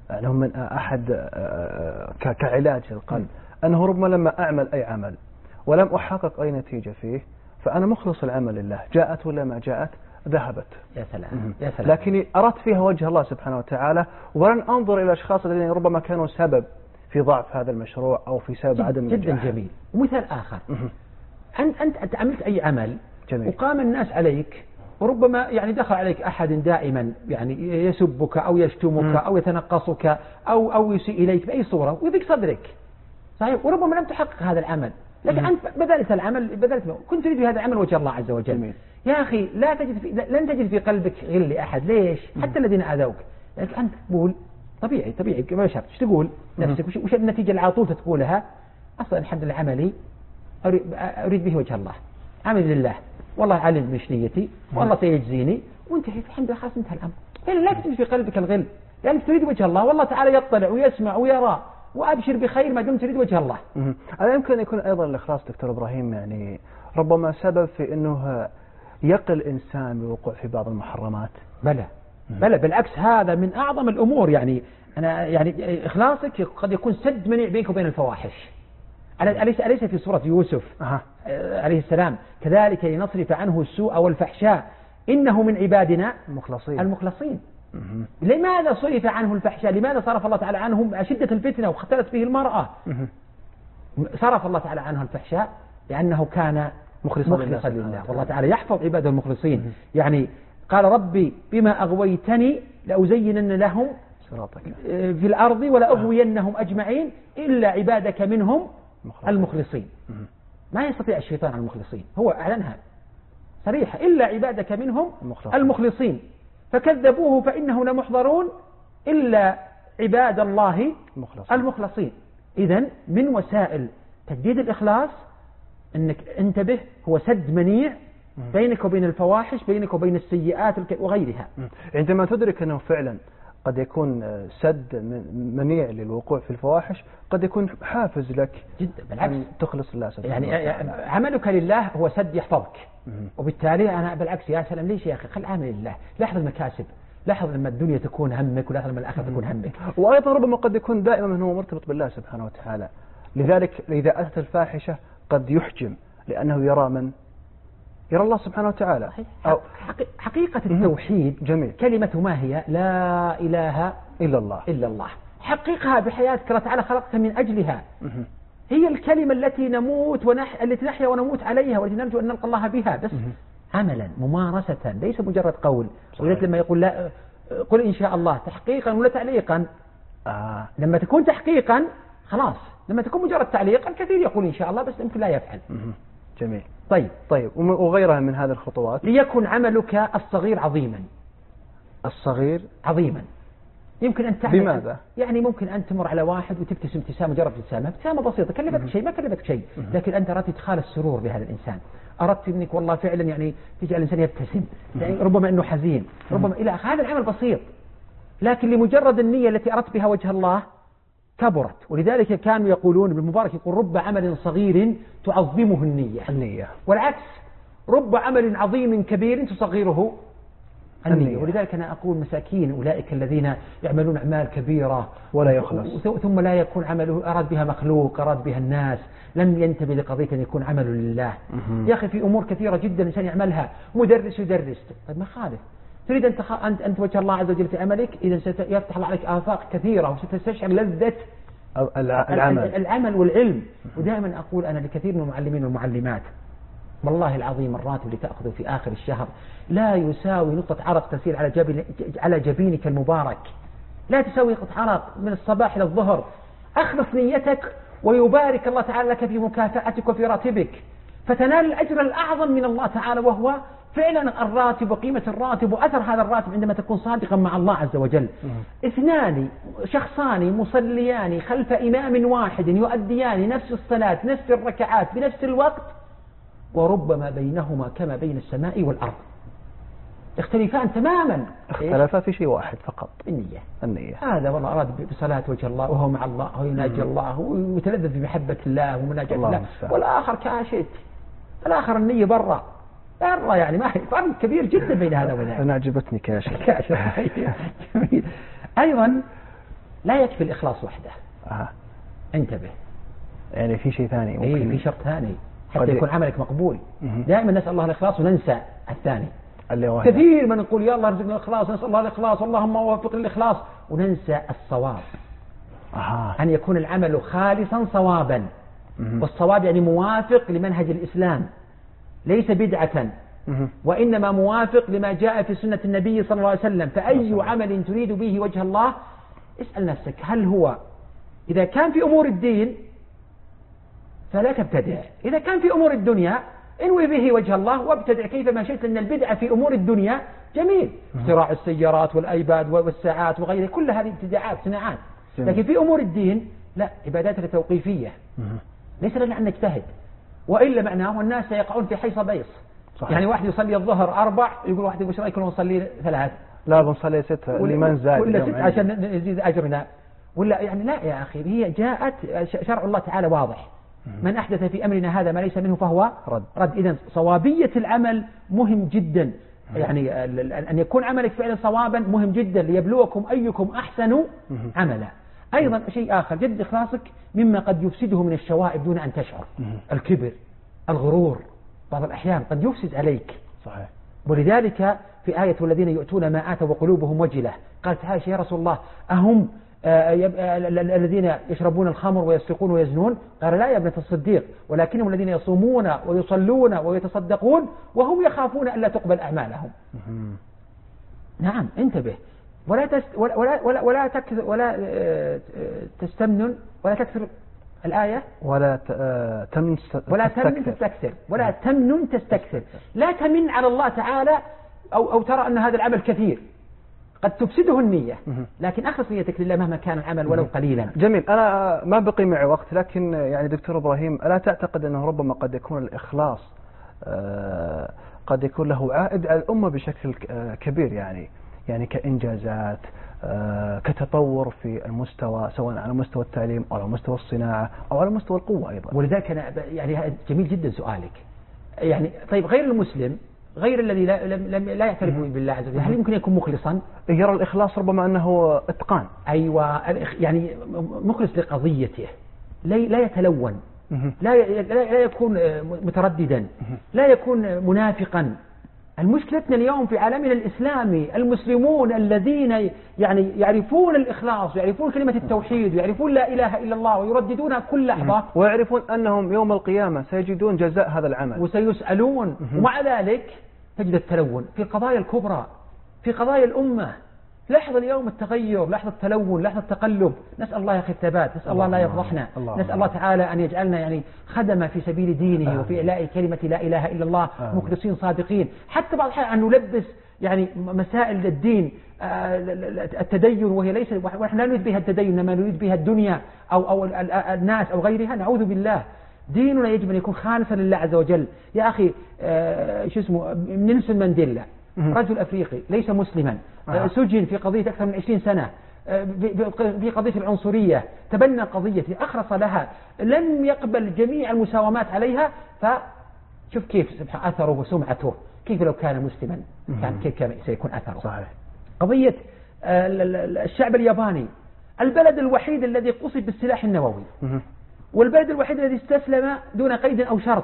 يعني هم من أحد كعلاج للقلب أنه ربما لما أعمل أي عمل ولم أحقق أي نتيجة فيه فأنا مخلص العمل لله، جاءت ولا ما جاءت ذهبت. يا سلام يا سلام. لكني أردت فيها وجه الله سبحانه وتعالى، ولن أنظر إلى الأشخاص الذين ربما كانوا سبب في ضعف هذا المشروع أو في سبب عدم النجاح. جدا جميل. ومثال آخر، أنت عملت أي عمل جميل. وقام الناس عليك، وربما يعني دخل عليك أحد دائما يعني يسبك أو يشتمك أو يتنقصك أو يسيء إليك بأي صورة ويضيق صدرك، صحيح، وربما لم تحقق هذا العمل، لكن أنت بذلت العمل، كنت تريد هذا العمل وجه الله عز وجل. جميل. يا أخي لن تجد في قلبك غل لأحد، ليش؟ حتى الذين أذوك، لكن أنت تقول طبيعي ما شرط، ايش تقول نفسك؟ وش النتيجة اللي على طول تقولها؟ أصلا الحمد لله عملي أريد به وجه الله، عمل لله، والله علم مش نيتي والله سيجزيني، وانتهيت الحمد لله، خلاص انتهى الأمر. يعني لا تجد في قلبك الغل، يعني تريد وجه الله، والله تعالى يطلع ويسمع ويرى، وأبشر بخير ما دمت تريد وجه الله. هذا يمكن يكون أيضا الإخلاص دكتور إبراهيم يعني ربما سبب في أنه يقل الإنسان بالوقوع في بعض المحرمات. بلى بالعكس، هذا من أعظم الأمور. يعني أنا يعني إخلاصك قد يكون سد منيع بينك وبين الفواحش. أليس في سورة يوسف عليه السلام كذلك لنصرف عنه السوء والفحشاء إنه من عبادنا المخلصين. لماذا صرف عنه الفحشاء؟ لماذا صرف الله تعالى عنهم شدة الفتنة واختلت به المرأة؟ صرف الله تعالى عنه الفحشاء لأنه كان مخلصا لله، والله تعالى يحفظ عباده المخلصين. يعني قال ربي بما أغويتني لأزينن لهم في الأرض ولأغوينهم أجمعين إلا عبادك منهم المخلصين. ما يستطيع الشيطان على المخلصين، هو أعلنها صريحة، إلا عبادك منهم المخلصين فكذبوه فإنهم لمحضرون إلا عباد الله المخلصين. إذن من وسائل تجديد الإخلاص أنك انتبه، هو سد منيع بينك وبين الفواحش، بينك وبين السيئات وغيرها. عندما تدرك أنه فعلا قد يكون سد منيع للوقوع في الفواحش، قد يكون حافز لك جدا بالعكس تخلص لله سبحانه يعني عملك لله هو سد يحفظك، وبالتالي أنا بالعكس يا سلام ليش يا أخي، خل عامل لله، لاحظ المكاسب، لاحظ لما الدنيا تكون همك، ولاحظ لما الآخرة تكون همك. وأيضا ربما قد يكون دائما هو مرتبط بالله سبحانه وتعالى، لذلك إذا أتت الفاحشة قد يحجم لأنه يرى الله سبحانه وتعالى. حقيقة التوحيد جميل. كلمة ما هي؟ لا إله إلا الله. حقيقها بحياتك، الله تعالى خلقت من أجلها. هي الكلمة التي التي نحيا ونموت عليها، والتي نرجو أن نلقى الله بها، بس عملا ممارسة، ليس مجرد قول. ولذلك لما يقول لا قل إن شاء الله تحقيقا ولا تعليقا، لما تكون تحقيقا خلاص، لما تكون مجرد تعليقا الكثير يقول إن شاء الله بس يمكن لا يفعل. جميل. طيب وغيرها من هذه الخطوات. ليكن عملك الصغير عظيما. الصغير عظيما. يمكن أن تعمل بماذا؟ يعني ممكن أن تمر على واحد وتبتسم ابتسامة، مجرد ابتسامة بسيطة، كلفتك شيء ما كلفتك شيء، لكن أنت أردت إدخال السرور بهذا الإنسان، أردت إنك والله فعلا يعني تجعل الإنسان يبتسم، يعني ربما أنه حزين، ربما إلى هذا العمل بسيط، لكن لمجرد النية التي أردت بها وجه الله كبرت. ولذلك كانوا يقولون ابن المبارك يقول رب عمل صغير تعظمه النية، والعكس رب عمل عظيم كبير تصغره النية. ولذلك أنا أقول مساكين أولئك الذين يعملون أعمال كبيرة ولا يخلص، ثم لا يكون عمله أراد بها مخلوق، أراد بها الناس، لم ينتبه لقضية أن يكون عمله لله. يا أخي في أمور كثيرة جدا الإنسان يعملها، مدرس يدرس، طيب ما خالف، تريد أن توجه الله عز وجل في عملك، إذا سيفتح الله عليك آفاق كثيرة وستستشعر لذة العمل والعلم. ودائما أقول أنا لكثير من المعلمين والمعلمات والله العظيم الراتب اللي تأخذه في آخر الشهر لا يساوي نقطة عرق تسير على جبينك المبارك، لا تساوي نقطة عرق من الصباح إلى الظهر. أخلص نيتك ويبارك الله تعالى لك في مكافأتك وفي راتبك، فتنال الأجر الأعظم من الله تعالى، وهو فعلا الراتب وقيمة الراتب وأثر هذا الراتب عندما تكون صادقا مع الله عز وجل. اثنان شخصان مصليان خلف إمام واحد يؤديان نفس الصلاة نفس الركعات بنفس الوقت، وربما بينهما كما بين السماء والأرض، يختلفان تماما، اختلفا في شيء واحد فقط، النية. هذا والله أراد بصلاة وجه الله وهو مع الله ويناجي الله ويتلذذ بمحبة الله ومناجاة الله، والآخر كاشت، الآخر النية برا يعني ما فرق كبير جدا بين هذا وذاك. أنا عجبتني كاشف. أيضا لا يكفي الإخلاص وحده. انتبه، يعني في شيء ثاني ممكن. في شرط ثاني حتى يكون عملك مقبول. دائما نسأل الله الإخلاص وننسى الثاني. كثير من نقول يا الله ارزقنا الإخلاص، نسأل الله الإخلاص، اللهم وفق للإخلاص، وننسى الصواب. أن يكون العمل خالصا صوابا. والصواب يعني موافق لمنهج الإسلام، ليس بدعة، وإنما موافق لما جاء في سنة النبي صلى الله عليه وسلم. فأي عمل تريد به وجه الله اسأل نفسك هل هو، إذا كان في أمور الدين فلا تبتدع، إذا كان في أمور الدنيا انوي به وجه الله وابتدع كيفما شئت، لأن البدعة في أمور الدنيا جميل، اختراع السيارات والأيباد والساعات وغيرها، كل هذه ابتداعات صناعات. لكن في أمور الدين لا، عبادات توقيفية، ليس لنا أن نجتهد، وإلا معناه الناس سيقعون في حيص بيص. صحيح. يعني واحد يصلي الظهر 4 يقول واحد وش رأيكم نصلي 3؟ لا بنصلي 6 لمن زاد ولا 6 عشان نزيد أجرنا، ولا يعني لا يا أخي، هي جاءت شرع الله تعالى واضح. من أحدث في أمرنا هذا ما ليس منه فهو رد. إذن صوابية العمل مهم جدا، يعني أن يكون عملك فعلا صوابا مهم جدا، ليبلوكم أيكم أحسن عملا. أيضا شيء آخر، جد إخلاصك مما قد يفسده من الشوائب دون أن تشعر. الكبر، الغرور، بعض الأحيان قد يفسد عليك. صحيح. ولذلك في آية والذين يؤتون ما آتوا وقلوبهم وجلة، قالت عائشة يا رسول الله أهم الذين يشربون الخمر ويسرقون ويزنون؟ قال لا يا ابنة الصديق، ولكنهم الذين يصومون ويصلون ويتصدقون وهم يخافون ألا تقبل أعمالهم. نعم انتبه، ولا تستمنن ولا تكثر الآية، ولا تمنن تستكثر، ولا تمنن تستكثر. لا تمن على الله تعالى أو ترى أن هذا العمل كثير، قد تفسده النية، لكن أخلص نيتك لله مهما كان العمل ولو قليلا. جميل. أنا ما بقي معي وقت، لكن يعني دكتور إبراهيم، ألا تعتقد أنه ربما قد يكون الإخلاص قد يكون له عائد على الأمة بشكل كبير، يعني كإنجازات، كتطور في المستوى، سواء على مستوى التعليم أو على مستوى الصناعة أو على مستوى القوة أيضا. ولذلك أنا يعني جميل جدا سؤالك. يعني طيب غير المسلم، غير الذي لا يعترف بالله عز وجل، هل يمكن يكون مخلصا؟ يرى الإخلاص ربما أنه إتقان. أيوة، يعني مخلص لقضيته، لا يتلون، لا يكون مترددا، لا يكون منافقا. المشكلتنا اليوم في عالمنا الإسلامي المسلمون الذين يعني يعرفون الإخلاص ويعرفون كلمة التوحيد ويعرفون لا إله إلا الله ويرددونها كل لحظة، ويعرفون أنهم يوم القيامة سيجدون جزاء هذا العمل وسيسألون، ومع ذلك تجد التلون في القضايا الكبرى، في قضايا الأمة. لاحظ اليوم التغير، لاحظ التلون، لاحظ التقلب. نسأل الله يا أخي الثبات، نسأل الله لا يفضحنا، نسأل الله تعالى أن يجعلنا يعني خدمة في سبيل دينه وفي إعلاء كلمة لا إله إلا الله، مخلصين صادقين. حتى بعض الأحيان أن نلبس يعني مسائل الدين التدين وهي ليس، ونحن لا نريد بها التدين، إنما نريد بها الدنيا أو الناس أو غيرها، نعوذ بالله. ديننا يجب أن يكون خالصا لله عز وجل. يا أخي شو اسمه نيلسون مانديلا، رجل أفريقي ليس مسلما، سجن في قضية أكثر من 20 سنة في قضية العنصرية، تبنى قضيته، أخرص لها، لم يقبل جميع المساومات عليها. فشوف كيف سبحان أثره وسمعته، كيف لو كان مسلما كيف كان سيكون أثره. صحيح. قضية الشعب الياباني، البلد الوحيد الذي قصف بالسلاح النووي، والبلد الوحيد الذي استسلم دون قيد أو شرط،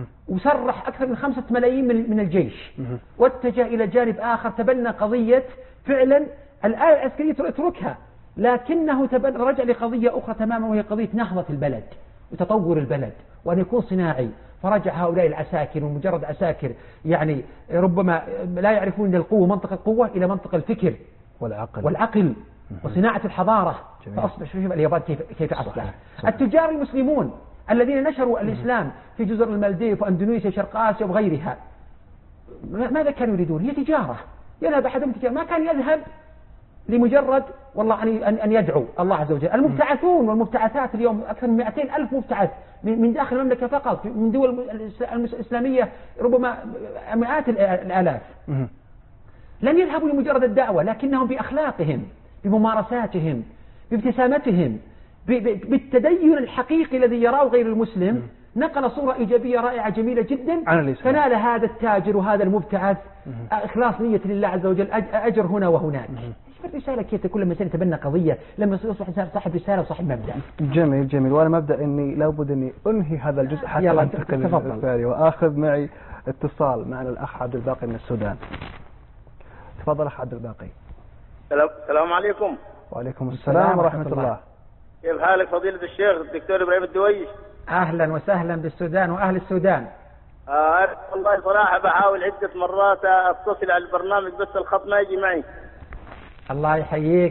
وسرح أكثر من 5 ملايين من الجيش، واتجه إلى جانب آخر، تبنى قضية فعلا الآلة العسكرية اتركها، لكنه رجع لقضية أخرى تماما، وهي قضية نهضة البلد وتطور البلد وأن يكون صناعي. فرجع هؤلاء العساكر، ومجرد عساكر يعني ربما لا يعرفون القوة، منطق القوة إلى منطق الفكر والعقل وصناعة الحضارة. فأصبح شوف اليابان كيف أصبح. التجار المسلمون الذين نشروا الإسلام في جزر المالديف وأندونيسيا وشرق آسيا وغيرها، ماذا كانوا يريدون؟ هي تجارة، يذهب أحدهم تجارة، ما كان يذهب لمجرد والله أن يدعو الله عز وجل. المبتعثون والمبتعثات اليوم أكثر من 200,000 مبتعث من داخل المملكة فقط، من دول الإسلامية ربما مئات الآلاف. لن يذهبوا لمجرد الدعوة، لكنهم بأخلاقهم، بممارساتهم، بابتسامتهم، بالتدين الحقيقي الذي يراه غير المسلم، نقل صورة إيجابية رائعة جميلة جدا. فنال هذا التاجر وهذا المبتعث إخلاص نية لله عز وجل، أجر هنا وهناك. رسالة كيف تكون لما الإنسان يتبنى قضية، لما يصبح إنسان صاحب رسالة وصاحب مبدأ. جميل جميل. وأنا مبدأ إني لابد إني أنهي هذا الجزء حتى أنتقل للثاني، وآخذ معي اتصال معنا الأخ عبد الباقي من السودان. تفضل أخ عبد الباقي. السلام عليكم. وعليكم السلام ورحمة الله. كيف حالك فضيلة الشيخ الدكتور إبراهيم الدويش؟ أهلا وسهلا بالسودان وأهل السودان. والله صراحة بحاول عدة مرات أتصل على البرنامج بس الخط ما يجي معي. الله يحييك.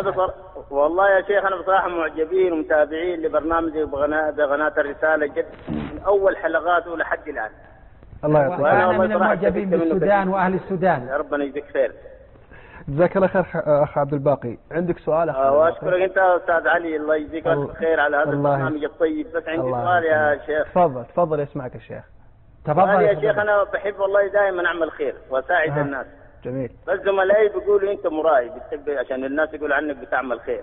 والله يا شيخ أنا بصراحة معجبين ومتابعين لبرنامج بقناة الرسالة جد من أول حلقاته لحد الآن. الله يعطيك. وأنا من المعجبين بالسودان وأهل السودان. يا ربنا يجزيك خير. جزاك الله خير أخ عبد الباقي. عندك سؤال؟ وأشكرك أنت أستاذ علي، الله يجزيك ألف خير على هذا البرنامج الطيب. بس عندي سؤال يا شيخ. تفضل يسمعك الشيخ. تفضل يا شيخ. أنا بحب والله دائما أعمل خير وأساعد الناس. جميل. بس زملائي بيقولوا أنت مرائي، بتحب عشان الناس يقول عنك بتعمل خير.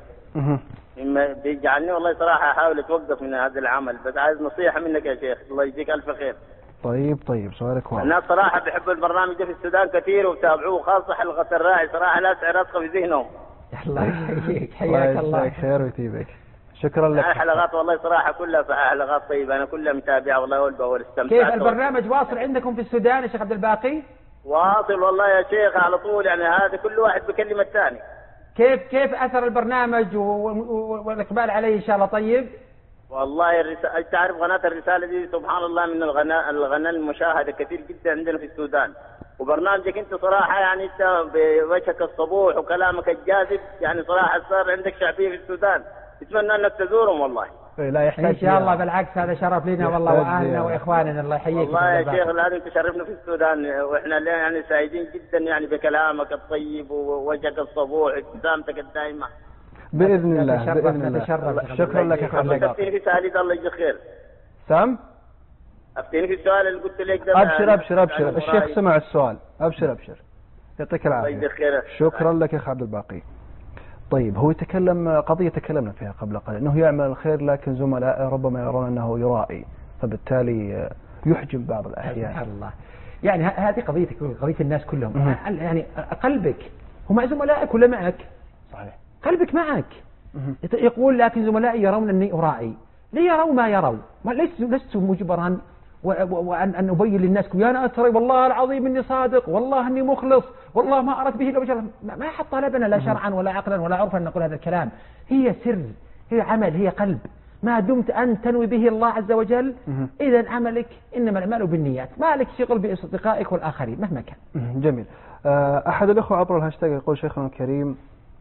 مما بيجعلني والله صراحة أحاول أتوقف من هذا العمل، بس عايز نصيحة منك يا شيخ. الله يجزيك ألف خير. طيب سؤالك واضح. الناس صراحة بيحبوا البرنامج ده في السودان كثير وبتابعوه، خاصة حلقة الراعي صراحة لا راسخة في ذهنهم. الله يحييك. حياك الله. الله خير ويثيبك. شكرا لك. حلقات والله صراحة كلها حلقات طيبة، أنا كلها متابعة والله أول بأول استمتعت. كيف البرنامج واصل عندكم في السودان يا شيخ عبد الباقي؟ واصل والله يا شيخ على طول، يعني هذا كل واحد بكلمة الثاني. كيف أثر البرنامج والإقبال عليه إن شاء الله طيب؟ والله تعرف قناة الرسالة دي سبحان الله من القناة المشاهدة كثير جدا عندنا في السودان، وبرنامجك أنت صراحة يعني أنت بوجهك الصبوح وكلامك الجاذب يعني صراحة صار عندك شعبية في السودان، أتمنى أنك تزورهم والله. لا يحتاج إن شاء الله، بالعكس هذا شرف لنا والله وأهلنا وإخواننا. الله يحييك. والله يا شيخ لازم تشرفنا في السودان، وإحنا يعني سعيدين جدا يعني بكلامك الطيب ووجهك الصبوح وابتسامتك الدائمة. بإذن الله. شكرا لك يا أخي. أفتيني في سؤالي الله يجزيك خير. سام؟ أفتيني في السؤال اللي قلت لك ده. أبشر. الشيخ سمع السؤال. أبشر. يعطيك العافية. شكرا لك يا أخي عبد الباقي. طيب هو يتكلم قضية تكلمنا فيها قبل قليل، أنه يعمل الخير لكن زملائه ربما يرون أنه يرائي، فبالتالي يحجم بعض الأحيان. سبحان الله. يعني هذه قضية الناس كلهم. يعني قلبك هو مع زملائك ولا معك؟ صحيح. قلبك معك. يقول لكن زملائي يرون أني أرائي. ليه يروا ما يروا؟ لست مجبرا وأن أبين للناس يا أنا أتري والله العظيم إني صادق، والله إني مخلص، والله ما أردت به إلا وجه الله. ما حط طلبنا لا شرعا ولا عقلا ولا عرفا أن نقول هذا الكلام. هي سر، هي عمل، هي قلب. ما دمت أن تنوي به الله عز وجل إذا عملك إنما الأعمال بالنيات، ما لك شغل بأصدقائك والآخرين مهما كان. جميل. أحد الأخوة عبر الهاشتاج يقول شيخنا الكريم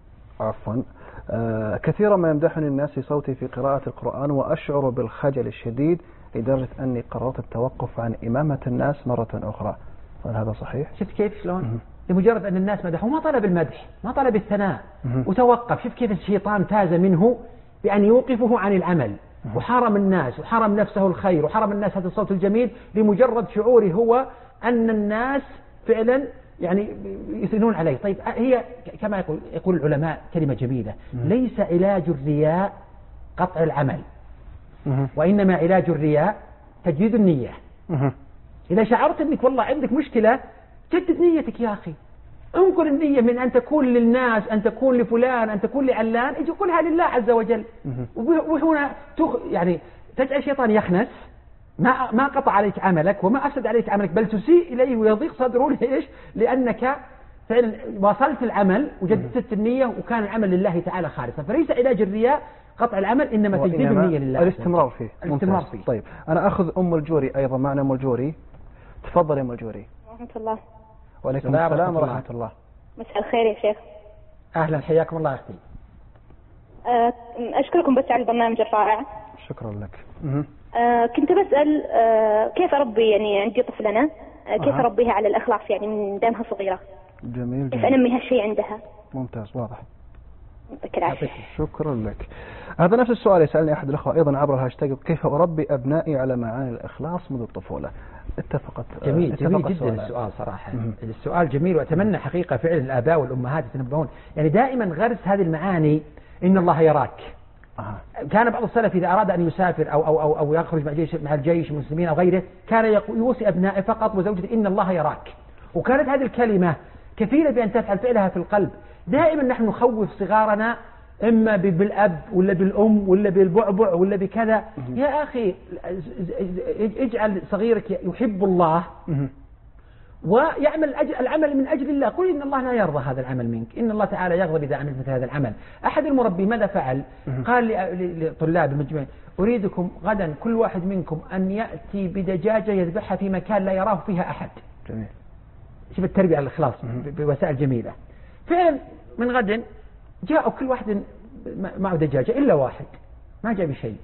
كثيرا ما يمدحني الناس في صوتي في قراءة القرآن وأشعر بالخجل الشديد لدرجة أني قررت التوقف عن إمامة الناس مرة أخرى. هل هذا صحيح؟ شفت كيف شلون؟ لمجرد أن الناس مدحوا ما طلب المدح، ما طلب الثناء، وتوقف. شوف كيف الشيطان فاز منه بأن يوقفه عن العمل، وحرم الناس وحرم نفسه الخير وحرم الناس هذا الصوت الجميل لمجرد شعوره هو أن الناس فعلا يعني يثنون عليه. طيب هي كما يقول العلماء كلمة جميلة، ليس علاج الرياء قطع العمل، وإنما علاج الرياء تجديد النية. إذا شعرت أنك والله عندك مشكلة جدد نيتك يا أخي، انقل النية من أن تكون للناس، أن تكون لفلان، أن تكون لعلان، اجي قلها لله عز وجل. وهنا يعني تجعل الشيطان يخنس، ما قطع عليك عملك وما أفسد عليك عملك، بل تسيء إليه ويضيق صدره. ليش؟ لأنك فعلا واصلت العمل وجددت النية وكان العمل لله تعالى خالصا. فليس علاج الرياء قطع العمل، إنما تجديد النية لله، الاستمرار فيه. طيب أنا أخذ أم الجوري أيضا معنا. أم الجوري تفضل يا أم الجوري. ورحمة الله. وعليكم السلام ورحمة الله. مساء الخير يا شيخ. أهلا، حياكم الله أختي. أشكركم بس على البرنامج الرائع. شكرا لك. كنت بسأل كيف أربي، يعني عندي طفلنا كيف أربيها على الإخلاص يعني من دامها صغيرة. جميل. كيف أنمي هالشيء عندها. ممتاز، واضح. شكرا لك. هذا نفس السؤال يسألني أحد الأخوة أيضا عبر الهاشتاج، كيف أربي أبنائي على معاني الإخلاص منذ الطفولة. جميل جدا السؤال صراحة. السؤال جميل، وأتمنى حقيقة فعلا الآباء والأمهات يتنبهون، يعني دائما غرس هذه المعاني. إن الله يراك. كان بعض السلف إذا أراد أن يسافر أو يخرج مع الجيش المسلمين أو غيره كان يوصي أبنائه فقط وزوجته إن الله يراك. وكانت هذه الكلمة كفيلة بأن تفعل فعلها في القلب. دائما نحن نخوف صغارنا إما بالأب ولا بالأم ولا بالبعبع ولا بكذا. يا أخي اجعل صغيرك يحب الله ويعمل العمل من أجل الله. قل إن الله لا يرضى هذا العمل منك، إن الله تعالى يغضب إذا عملت مثل هذا العمل. أحد المربي ماذا فعل؟ قال لطلاب المجموعة: أريدكم غدا كل واحد منكم أن يأتي بدجاجة يذبحها في مكان لا يراه فيها أحد. جميل. شوف التربية على الإخلاص بوسائل جميلة. فعلا من غد جاءوا كل واحد معه دجاجة إلا واحد ما جاء بشيء،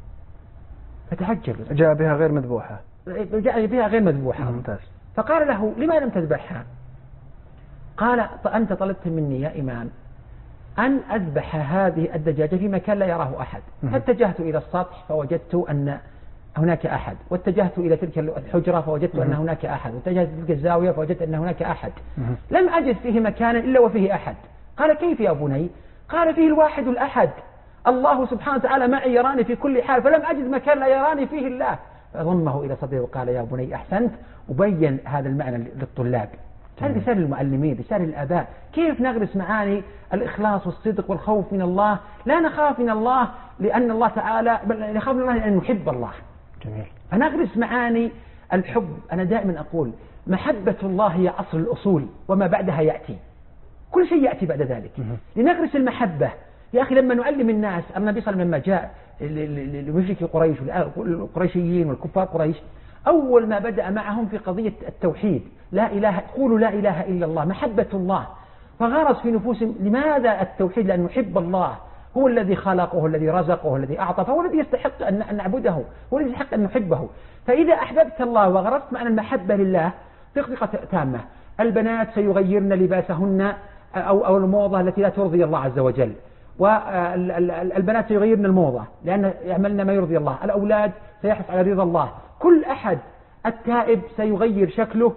فتعجب. جاء بها غير مذبوحة. جاء بها غير مذبوحة. ممتاز. فقال له: لما لم تذبحها؟ قال: أنت طلبت مني يا إمام أن أذبح هذه الدجاجة في مكان لا يراه أحد. فاتجهت إلى السطح فوجدت أن هناك أحد، واتجهت إلى تلك الحجرة فوجدت أن هناك أحد، واتجهت إلى تلك الزاوية فوجدت أن هناك أحد. لم أجد فيه مكانا إلا وفيه أحد. قال: كيف يا بني؟ قال: فيه الواحد الأحد، الله سبحانه وتعالى معي يراني في كل حال، فلم أجد مكان لا يراني فيه الله. فضمه إلى صدره وقال: يا بني أحسنت، وبين هذا المعنى للطلاب. هذه رسالة للمعلمين، رسالة للآباء، كيف نغرس معاني الإخلاص والصدق والخوف من الله. لا نخاف من الله لأن الله تعالى، بل نخاف من الله لأن نحب الله. جميل. فنغرس معاني الحب. أنا دائما أقول محبة الله هي أصل الأصول وما بعدها يأتي، كل شيء يأتي بعد ذلك. لنغرس المحبة. يا أخي لما نعلم الناس، النبي صلى الله عليه وسلم لما جاء لمشركي قريش والقريشيين والكفار قريش، أول ما بدأ معهم في قضية التوحيد، قولوا لا إله إلا الله، محبة الله. فغرس في نفوسهم لماذا التوحيد؟ لأن نحب الله، هو الذي خلقه، هو الذي رزقه، هو الذي أعطى، فهو الذي يستحق أن نعبده، هو الذي يستحق أن نحبه. فإذا أحببت الله وغرست معنى المحبة لله دقيقة تامة. البنات سيغيرن لباسهن أو الموضة التي لا ترضي الله عز وجل، والبنات سيغيرن الموضة لأن يعملن ما يرضي الله، الأولاد سيحرص على رضا الله، كل أحد. التائب سيغير شكله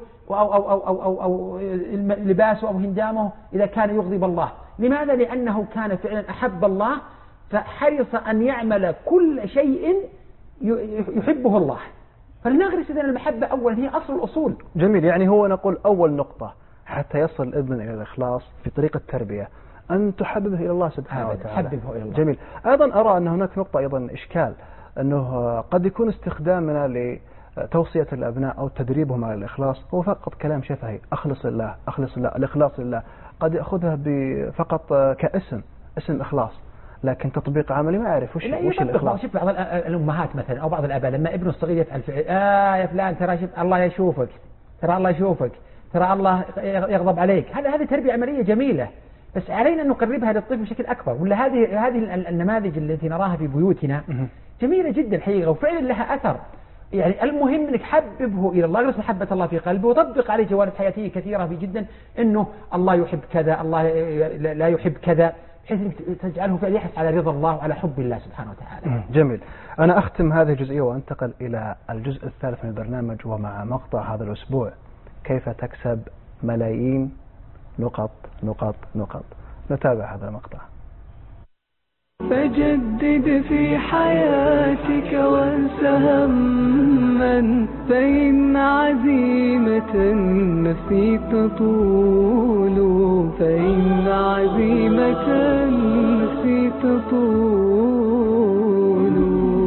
أو لباسه أو هندامه إذا كان يغضب الله. لماذا؟ لأنه كان فعلا أحب الله فحرص أن يعمل كل شيء يحبه الله. فلنغرس إذن المحبة أولا، هي أصل الأصول. جميل. يعني هو نقول أول نقطة حتى يصل الابن إلى الإخلاص في طريقة التربية أن تحببه إلى الله سبحانه وتعالى. تحببه إلى الله. جميل. أيضا أرى أن هناك نقطة أيضا إشكال، أنه قد يكون استخدامنا لتوصية الأبناء أو تدريبهم على الإخلاص هو فقط كلام شفهي، أخلص لله أخلص لله، الإخلاص لله. قد يأخذها فقط كاسم إخلاص، لكن تطبيق عملي ما يعرف وش الإخلاص. شوف بعض الأمهات مثلا أو بعض الآباء لما ابنه الصغير يفعل فعل يا فلان ترى شوف الله يشوفك، ترى الله يشوفك، ترى الله يغضب عليك. هذه تربية عملية جميلة، بس علينا أن نقربها للطفل بشكل أكبر. ولا هذه النماذج التي نراها في بيوتنا جميلة جدا حقيقة وفعلا لها أثر. يعني المهم أنك حببه إلى الله، اغرس محبة الله في قلبه وطبق عليه جوانب حياتية كثيرة جدا، أنه الله يحب كذا، الله لا يحب كذا، بحيث أنك تجعله فعلا يحرص على رضا الله وعلى حب الله سبحانه وتعالى. جميل. أنا أختم هذه الجزئية وأنتقل إلى الجزء الثالث من البرنامج، ومع مقطع هذا الأسبوع: كيف تكسب ملايين نقط نقط نقط. نتابع هذا المقطع. فجدد في حياتك وانس هما، فإن عزيمة النفس تطول، فإن عزيمة النفس تطول.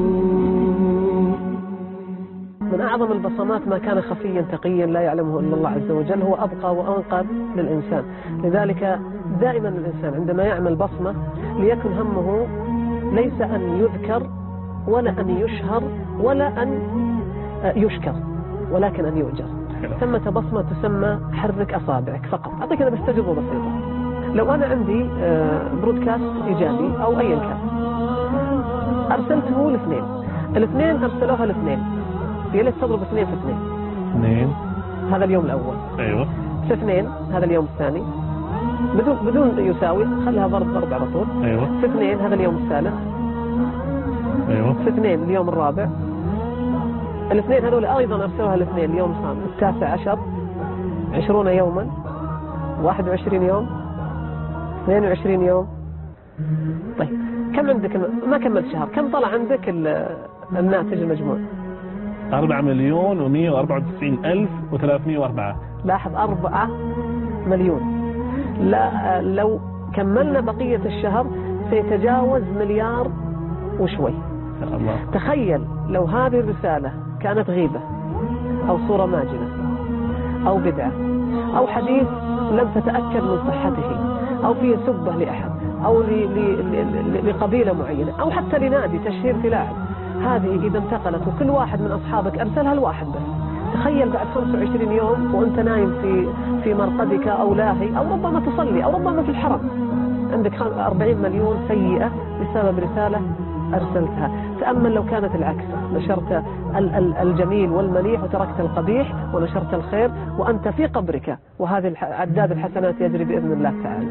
من أعظم البصمات ما كان خفيا تقيا لا يعلمه إلا الله عز وجل، هو أبقى وأنقذ للإنسان. لذلك دائما الإنسان عندما يعمل بصمة ليكن همه ليس أن يذكر ولا أن يشهر ولا أن يشكر، ولكن أن يؤجر. ثمة بصمة تسمى حرك أصابعك فقط. أعطيك أنا بس تجربة بسيطة. لو أنا عندي برودكاست إيجابي أو أيا كان، أرسلته الاثنين أرسلوها الاثنين، يا ليت تضرب 2 في 2. هذا اليوم الأول. أيوة. في 2 هذا اليوم الثاني. بدون يساوي، خليها ضرب على طول. أيوة. في 2 هذا اليوم الثالث. أيوة. في 2 اليوم الرابع. الاثنين هذول أيضا أرسلوها الاثنين اليوم الخامس، 19، 20 يوما، 21 يوم، 22 يوم. طيب كم عندك؟ ما كملت شهر، كم طلع عندك الناتج المجموع؟ 4,194,304. لاحظ 4 مليون. لا لو كملنا بقية الشهر سيتجاوز مليار وشوي. الله. تخيل لو هذه الرسالة كانت غيبة أو صورة ماجنة أو بدعة أو حديث لم تتأكد من صحته أو فيه سبة لأحد أو لقبيلة معينة أو حتى لنادي تشهير في لاعب، هذه إذا انتقلت وكل واحد من أصحابك أرسلها الواحد بس، تخيل بعد 25 يوم وأنت نايم في مرقدك أو لاهي أو ربما تصلي أو ربما في الحرم، عندك 40 مليون سيئة بسبب رسالة أرسلتها. تأمل لو كانت العكس، نشرت الجميل والمليح وتركت القبيح، ونشرت الخير وأنت في قبرك وهذه عداد الحسنات يجري بإذن الله تعالى.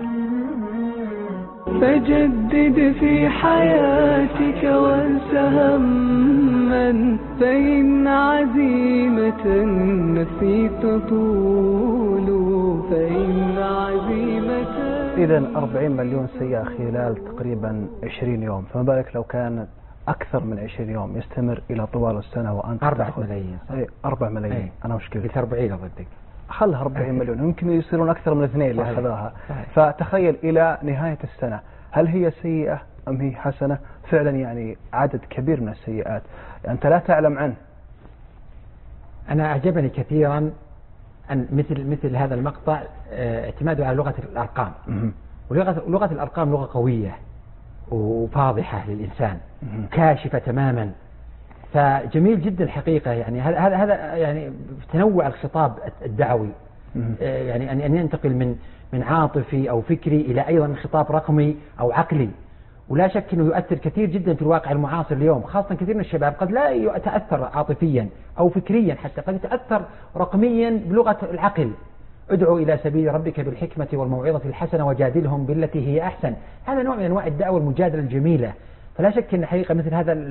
فجدد في حياتك وانس هما، فإن عزيمة النفس تطول، فإن عزيمة. إذا 40 مليون سيئة خلال تقريبا 20 يوم، فما بالك لو كانت أكثر من 20 يوم يستمر إلى طوال السنة وأنت 4 ملايين. 4 ملايين. أنا مشكلتي 40 ضدك، خلها 40 مليون، يمكن يصيرون أكثر من 2 اللي أخذوها. فتخيل إلى نهاية السنة هل هي سيئة أم هي حسنة؟ فعلا يعني عدد كبير من السيئات أنت لا تعلم عنه. أنا أعجبني كثيرا أن مثل هذا المقطع اعتماده على لغة الأرقام. ولغة الأرقام لغة قوية وفاضحة للإنسان، كاشفة تماما. فجميل جدا الحقيقة، يعني هذا يعني تنوع الخطاب الدعوي، يعني أن ينتقل من عاطفي أو فكري إلى أيضا خطاب رقمي أو عقلي. ولا شك أنه يؤثر كثير جدا في الواقع المعاصر اليوم، خاصة كثير من الشباب قد لا يتأثر عاطفيا أو فكريا، حتى قد يتأثر رقميا بلغة العقل. ادعو إلى سبيل ربك بالحكمة والموعظة الحسنة وجادلهم بالتي هي أحسن. هذا نوع من أنواع الدعوة والمجادلة الجميلة. فلا شك أن حقيقة مثل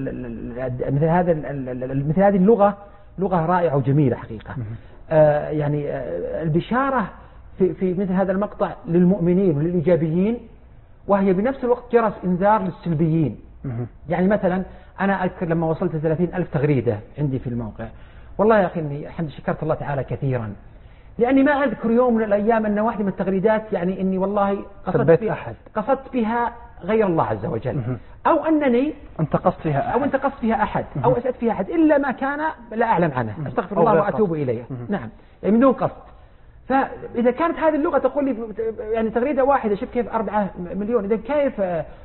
هذه اللغة لغة رائعة وجميلة حقيقة. يعني البشارة في مثل هذا المقطع للمؤمنين وللإيجابيين، وهي بنفس الوقت جرس إنذار للسلبيين. يعني مثلا أنا أذكر لما وصلت 30,000 تغريدة عندي في الموقع، والله يا أخي إني الحمد شكرت الله تعالى كثيرا، لأني ما أذكر يوم من الأيام أن واحدة من التغريدات يعني إني والله قصدت بها غير الله عز وجل، أو أنني انتقصت فيها أحد أو أسأت فيها أحد، إلا ما كان لا أعلم عنه، أستغفر الله وأتوب إليه. نعم، يعني من دون قصد. فإذا كانت هذه اللغة تقول لي يعني تغريدة واحدة شوف كيف 4 مليون، إذا كيف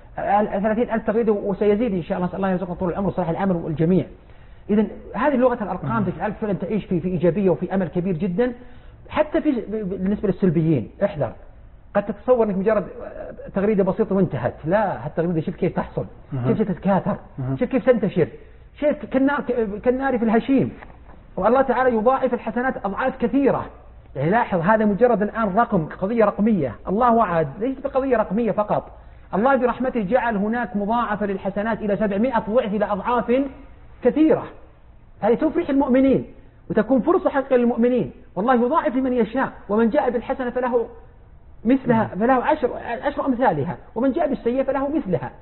30,000 تغريدة وسيزيد إن شاء الله، نسأل الله يرزقنا طول العمر وصلاح العمل والجميع. إذا هذه لغة الأرقام تجعلك فعلا تعيش في إيجابية وفي أمل كبير جدا. حتى بالنسبة للسلبيين احذر، قد تتصور أنك مجرد تغريدة بسيطة وانتهت، لا، هالتغريدة شوف كيف تحصل، كيف تتكاثر، شوف كيف تنتشر، شوف كالنار في الهشيم، والله تعالى يضاعف الحسنات أضعاف كثيرة. يعني لاحظ، هذا مجرد الآن رقم، قضية رقمية. الله وعد ليست بقضية رقمية فقط، الله برحمته جعل هناك مضاعفة للحسنات إلى 700 ضعف إلى أضعاف كثيرة. هذه تفرح المؤمنين وتكون فرصة حقيقية للمؤمنين، والله يضاعف لمن يشاء، ومن جاء بالحسنة فله مثلها، فله 10 أمثالها، ومن جاء بالسيئة فله مثلها.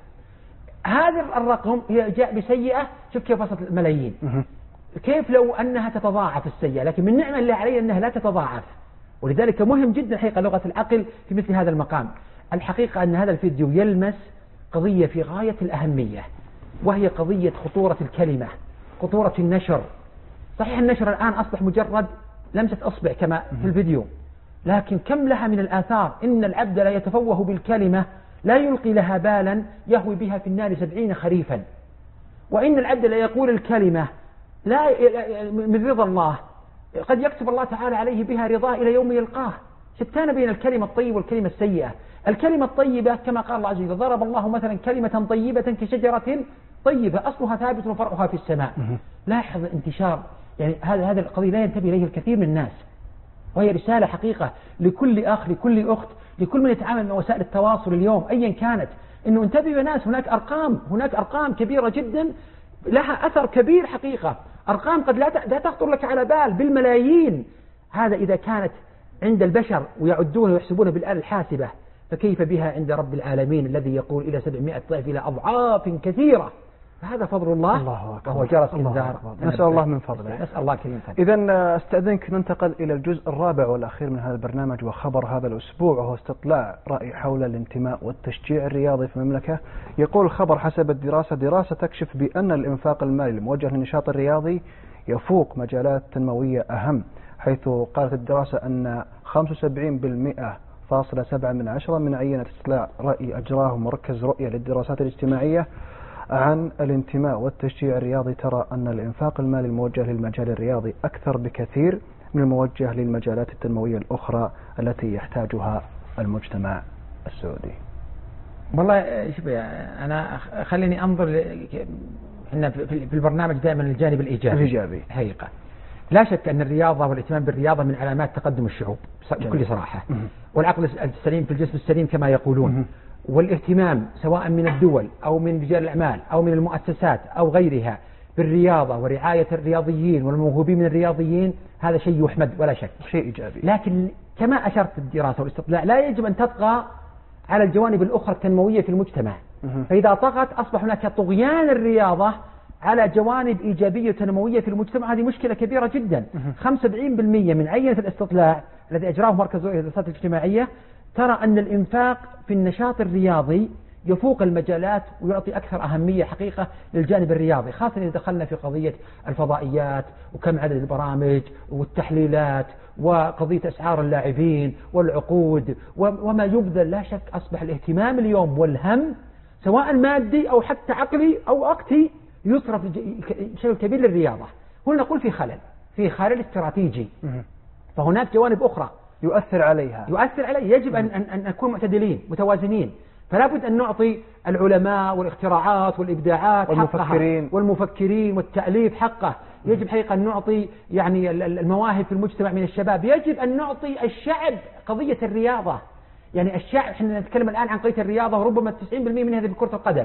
هذا الرقم هي جاء بسيئة، شوف كيف وصلت الملايين. كيف لو أنها تتضاعف السيئة، لكن من نعمة الله علينا أنها لا تتضاعف. ولذلك مهم جدا حقيقة لغة العقل في مثل هذا المقام. الحقيقة أن هذا الفيديو يلمس قضية في غاية الأهمية، وهي قضية خطورة الكلمة، خطورة النشر. صحيح النشر الآن أصبح مجرد لمسة أصبع كما في الفيديو، لكن كم لها من الآثار. إن العبد لا يتفوه بالكلمة لا يلقي لها بالا يهوي بها في النار 70 خريفا. وإن العبد لا يقول الكلمة لا من رضا الله قد يكتب الله تعالى عليه بها رضاه إلى يوم يلقاه. شتان بين الكلمة الطيبة والكلمة السيئة. الكلمة الطيبة كما قال الله عز وجل: ضرب الله مثلا كلمة طيبة كشجرة طيبة أصلها ثابت وفرعها في السماء. لاحظ انتشار، يعني هذا القضية لا ينتبه إليه الكثير من الناس، وهي رسالة حقيقة لكل أخ، لكل أخت، لكل من يتعامل مع وسائل التواصل اليوم أيا كانت، إنه انتبهوا يا ناس، هناك أرقام كبيرة جدا لها أثر كبير حقيقة، أرقام قد لا تخطر لك على بال، بالملايين. هذا إذا كانت عند البشر ويعدون ويحسبون بالآلة الحاسبة، فكيف بها عند رب العالمين الذي يقول إلى 700 ضعف إلى أضعاف كثيرة. فهذا فضل الله وهو جرس إنذار. نسأل الله من فضله. نسأل الله الكريم فضله. إذن استأذنك ننتقل إلى الجزء الرابع والأخير من هذا البرنامج وخبر هذا الأسبوع، وهو استطلاع رأي حول الانتماء والتشجيع الرياضي في المملكة. يقول الخبر حسب دراسة تكشف بأن الإنفاق المالي الموجه للنشاط الرياضي يفوق مجالات تنموية أهم، حيث قالت الدراسة أن 75.7% من عينة استطلاع رأي أجراه مركز رؤية للدراسات الاجتماعية عن الانتماء والتشجيع الرياضي ترى أن الإنفاق المالي الموجه للمجال الرياضي أكثر بكثير من الموجه للمجالات التنموية الأخرى التي يحتاجها المجتمع السعودي. والله شوف أنا خليني أنظر، إحنا في البرنامج دائما الجانب الإيجابي حقيقة. لا شك أن الرياضة والاهتمام بالرياضة من علامات تقدم الشعوب بكل صراحة، والعقل السليم في الجسم السليم كما يقولون. والاهتمام سواء من الدول أو من رجال الأعمال أو من المؤسسات أو غيرها بالرياضة ورعاية الرياضيين والموهوبين من الرياضيين هذا شيء يحمد ولا شك، شيء إيجابي. لكن كما أشرت الدراسة والاستطلاع لا يجب أن تطغى على الجوانب الأخرى التنموية في المجتمع. فإذا طغت أصبح هناك طغيان الرياضة على جوانب إيجابية وتنموية في المجتمع. هذه مشكلة كبيرة جدا. 75% من عينة الاستطلاع الذي أجراه مركز الدراسات الاجتماعية ترى أن الإنفاق في النشاط الرياضي يفوق المجالات ويعطي أكثر أهمية حقيقة للجانب الرياضي، خاصة إذا دخلنا في قضية الفضائيات وكم عدد البرامج والتحليلات وقضية أسعار اللاعبين والعقود وما يبذل. لا شك أصبح الاهتمام اليوم والهم سواء مادي أو حتى عقلي أو وقتي يصرف شيء كبير للرياضة. هنا نقول في خلل استراتيجي، فهناك جوانب أخرى يؤثر عليها. يجب أن نكون معتدلين متوازنين. فلا بد أن نعطي العلماء والاختراعات والإبداعات والمفكرين والتأليف حقه. يجب حقيقة أن نعطي يعني المواهب في المجتمع من الشباب. يجب أن نعطي الشعب قضية الرياضة. يعني الشعب، احنا نتكلم الآن عن قضية الرياضة وربما 90% منها بكرة القدم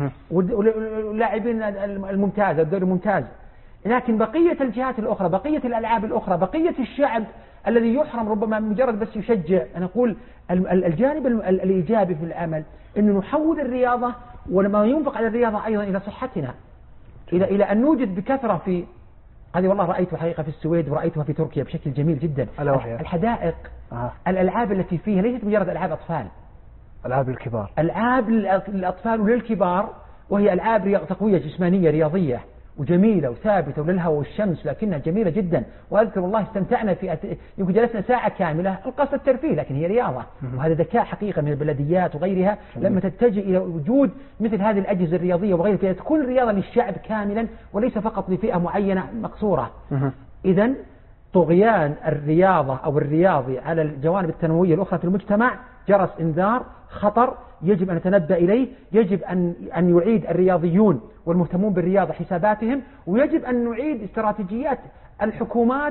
واللاعبين الممتازة الدوري الممتاز، لكن بقية الجهات الأخرى، بقية الألعاب الأخرى، بقية الشعب الذي يحرم ربما مجرد بس يشجع. أنا أقول الجانب الإيجابي في العمل أنه نحول الرياضة ولما ينفق على الرياضة أيضا إلى صحتنا، إلى أن نوجد بكثرة في هذه. والله رأيتها حقيقة في السويد ورأيتها في تركيا بشكل جميل جدا. الحدائق الألعاب التي فيها ليست مجرد ألعاب أطفال، ألعاب الكبار، ألعاب للأطفال وللكبار، وهي ألعاب تقوية جسمانية رياضية وجميلة وثابتة وللهواء والشمس، لكنها جميلة جدا. وأذكر والله استمتعنا يمكن جلسنا ساعة كاملة. القصد الترفيه لكن هي رياضة، وهذا ذكاء حقيقة من البلديات وغيرها لما تتجه إلى وجود مثل هذه الأجهزة الرياضية وغيرها كي تكون الرياضة للشعب كاملا وليس فقط لفئة معينة مقصورة. إذا طغيان الرياضة أو الرياضي على الجوانب التنموية الأخرى في المجتمع جرس إنذار خطر يجب أن نتنبأ إليه. يجب أن يعيد الرياضيون والمهتمون بالرياضة حساباتهم، ويجب أن نعيد استراتيجيات الحكومات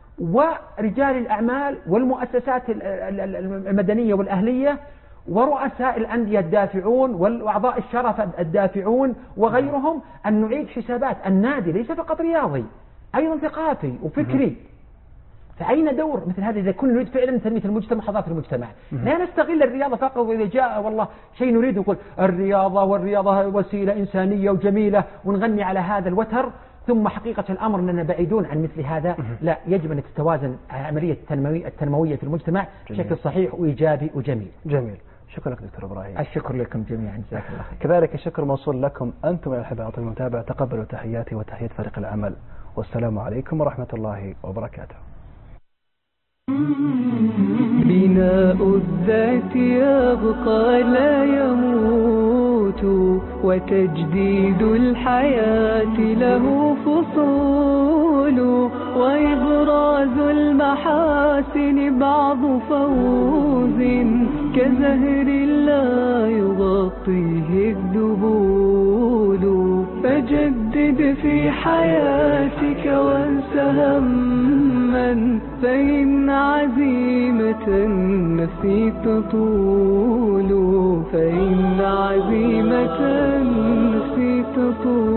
ورجال الأعمال والمؤسسات المدنية والأهلية ورؤساء الأندية الدافعون وأعضاء الشرف الدافعون وغيرهم، أن نعيد حسابات النادي ليس فقط رياضي، أيضا ثقافي وفكري. فأين دور مثل هذا إذا كنا نريد فعلا تنمية المجتمع حضارة المجتمع؟ لا نستغل الرياضة فقط وإذا جاء والله شيء نريد نقول الرياضة والرياضة وسيلة إنسانية وجميلة ونغني على هذا الوتر، ثم حقيقة الأمر أننا بعيدون عن مثل هذا. لا، يجب أن تتوازن عملية التنموية في المجتمع بشكل صحيح وإيجابي وجميل. جميل. شكرا لك دكتور إبراهيم. الشكر لكم جميعا، جزاك الله خير. كذلك الشكر موصول لكم أنتم يا الأحبة المتابعة. تقبلوا تحياتي وتحية فريق العمل، والسلام عليكم ورحمة الله وبركاته. بناء الذات يبقى لا يموت، وتجديد الحياة له فصول، وإبراز المحاسن بعض فوز كزهر لا يغطيه الذبول. فجدد في حياتك وانس هما، فإن عزيمة النفس تطول، فإن عزيمة النفس تطول.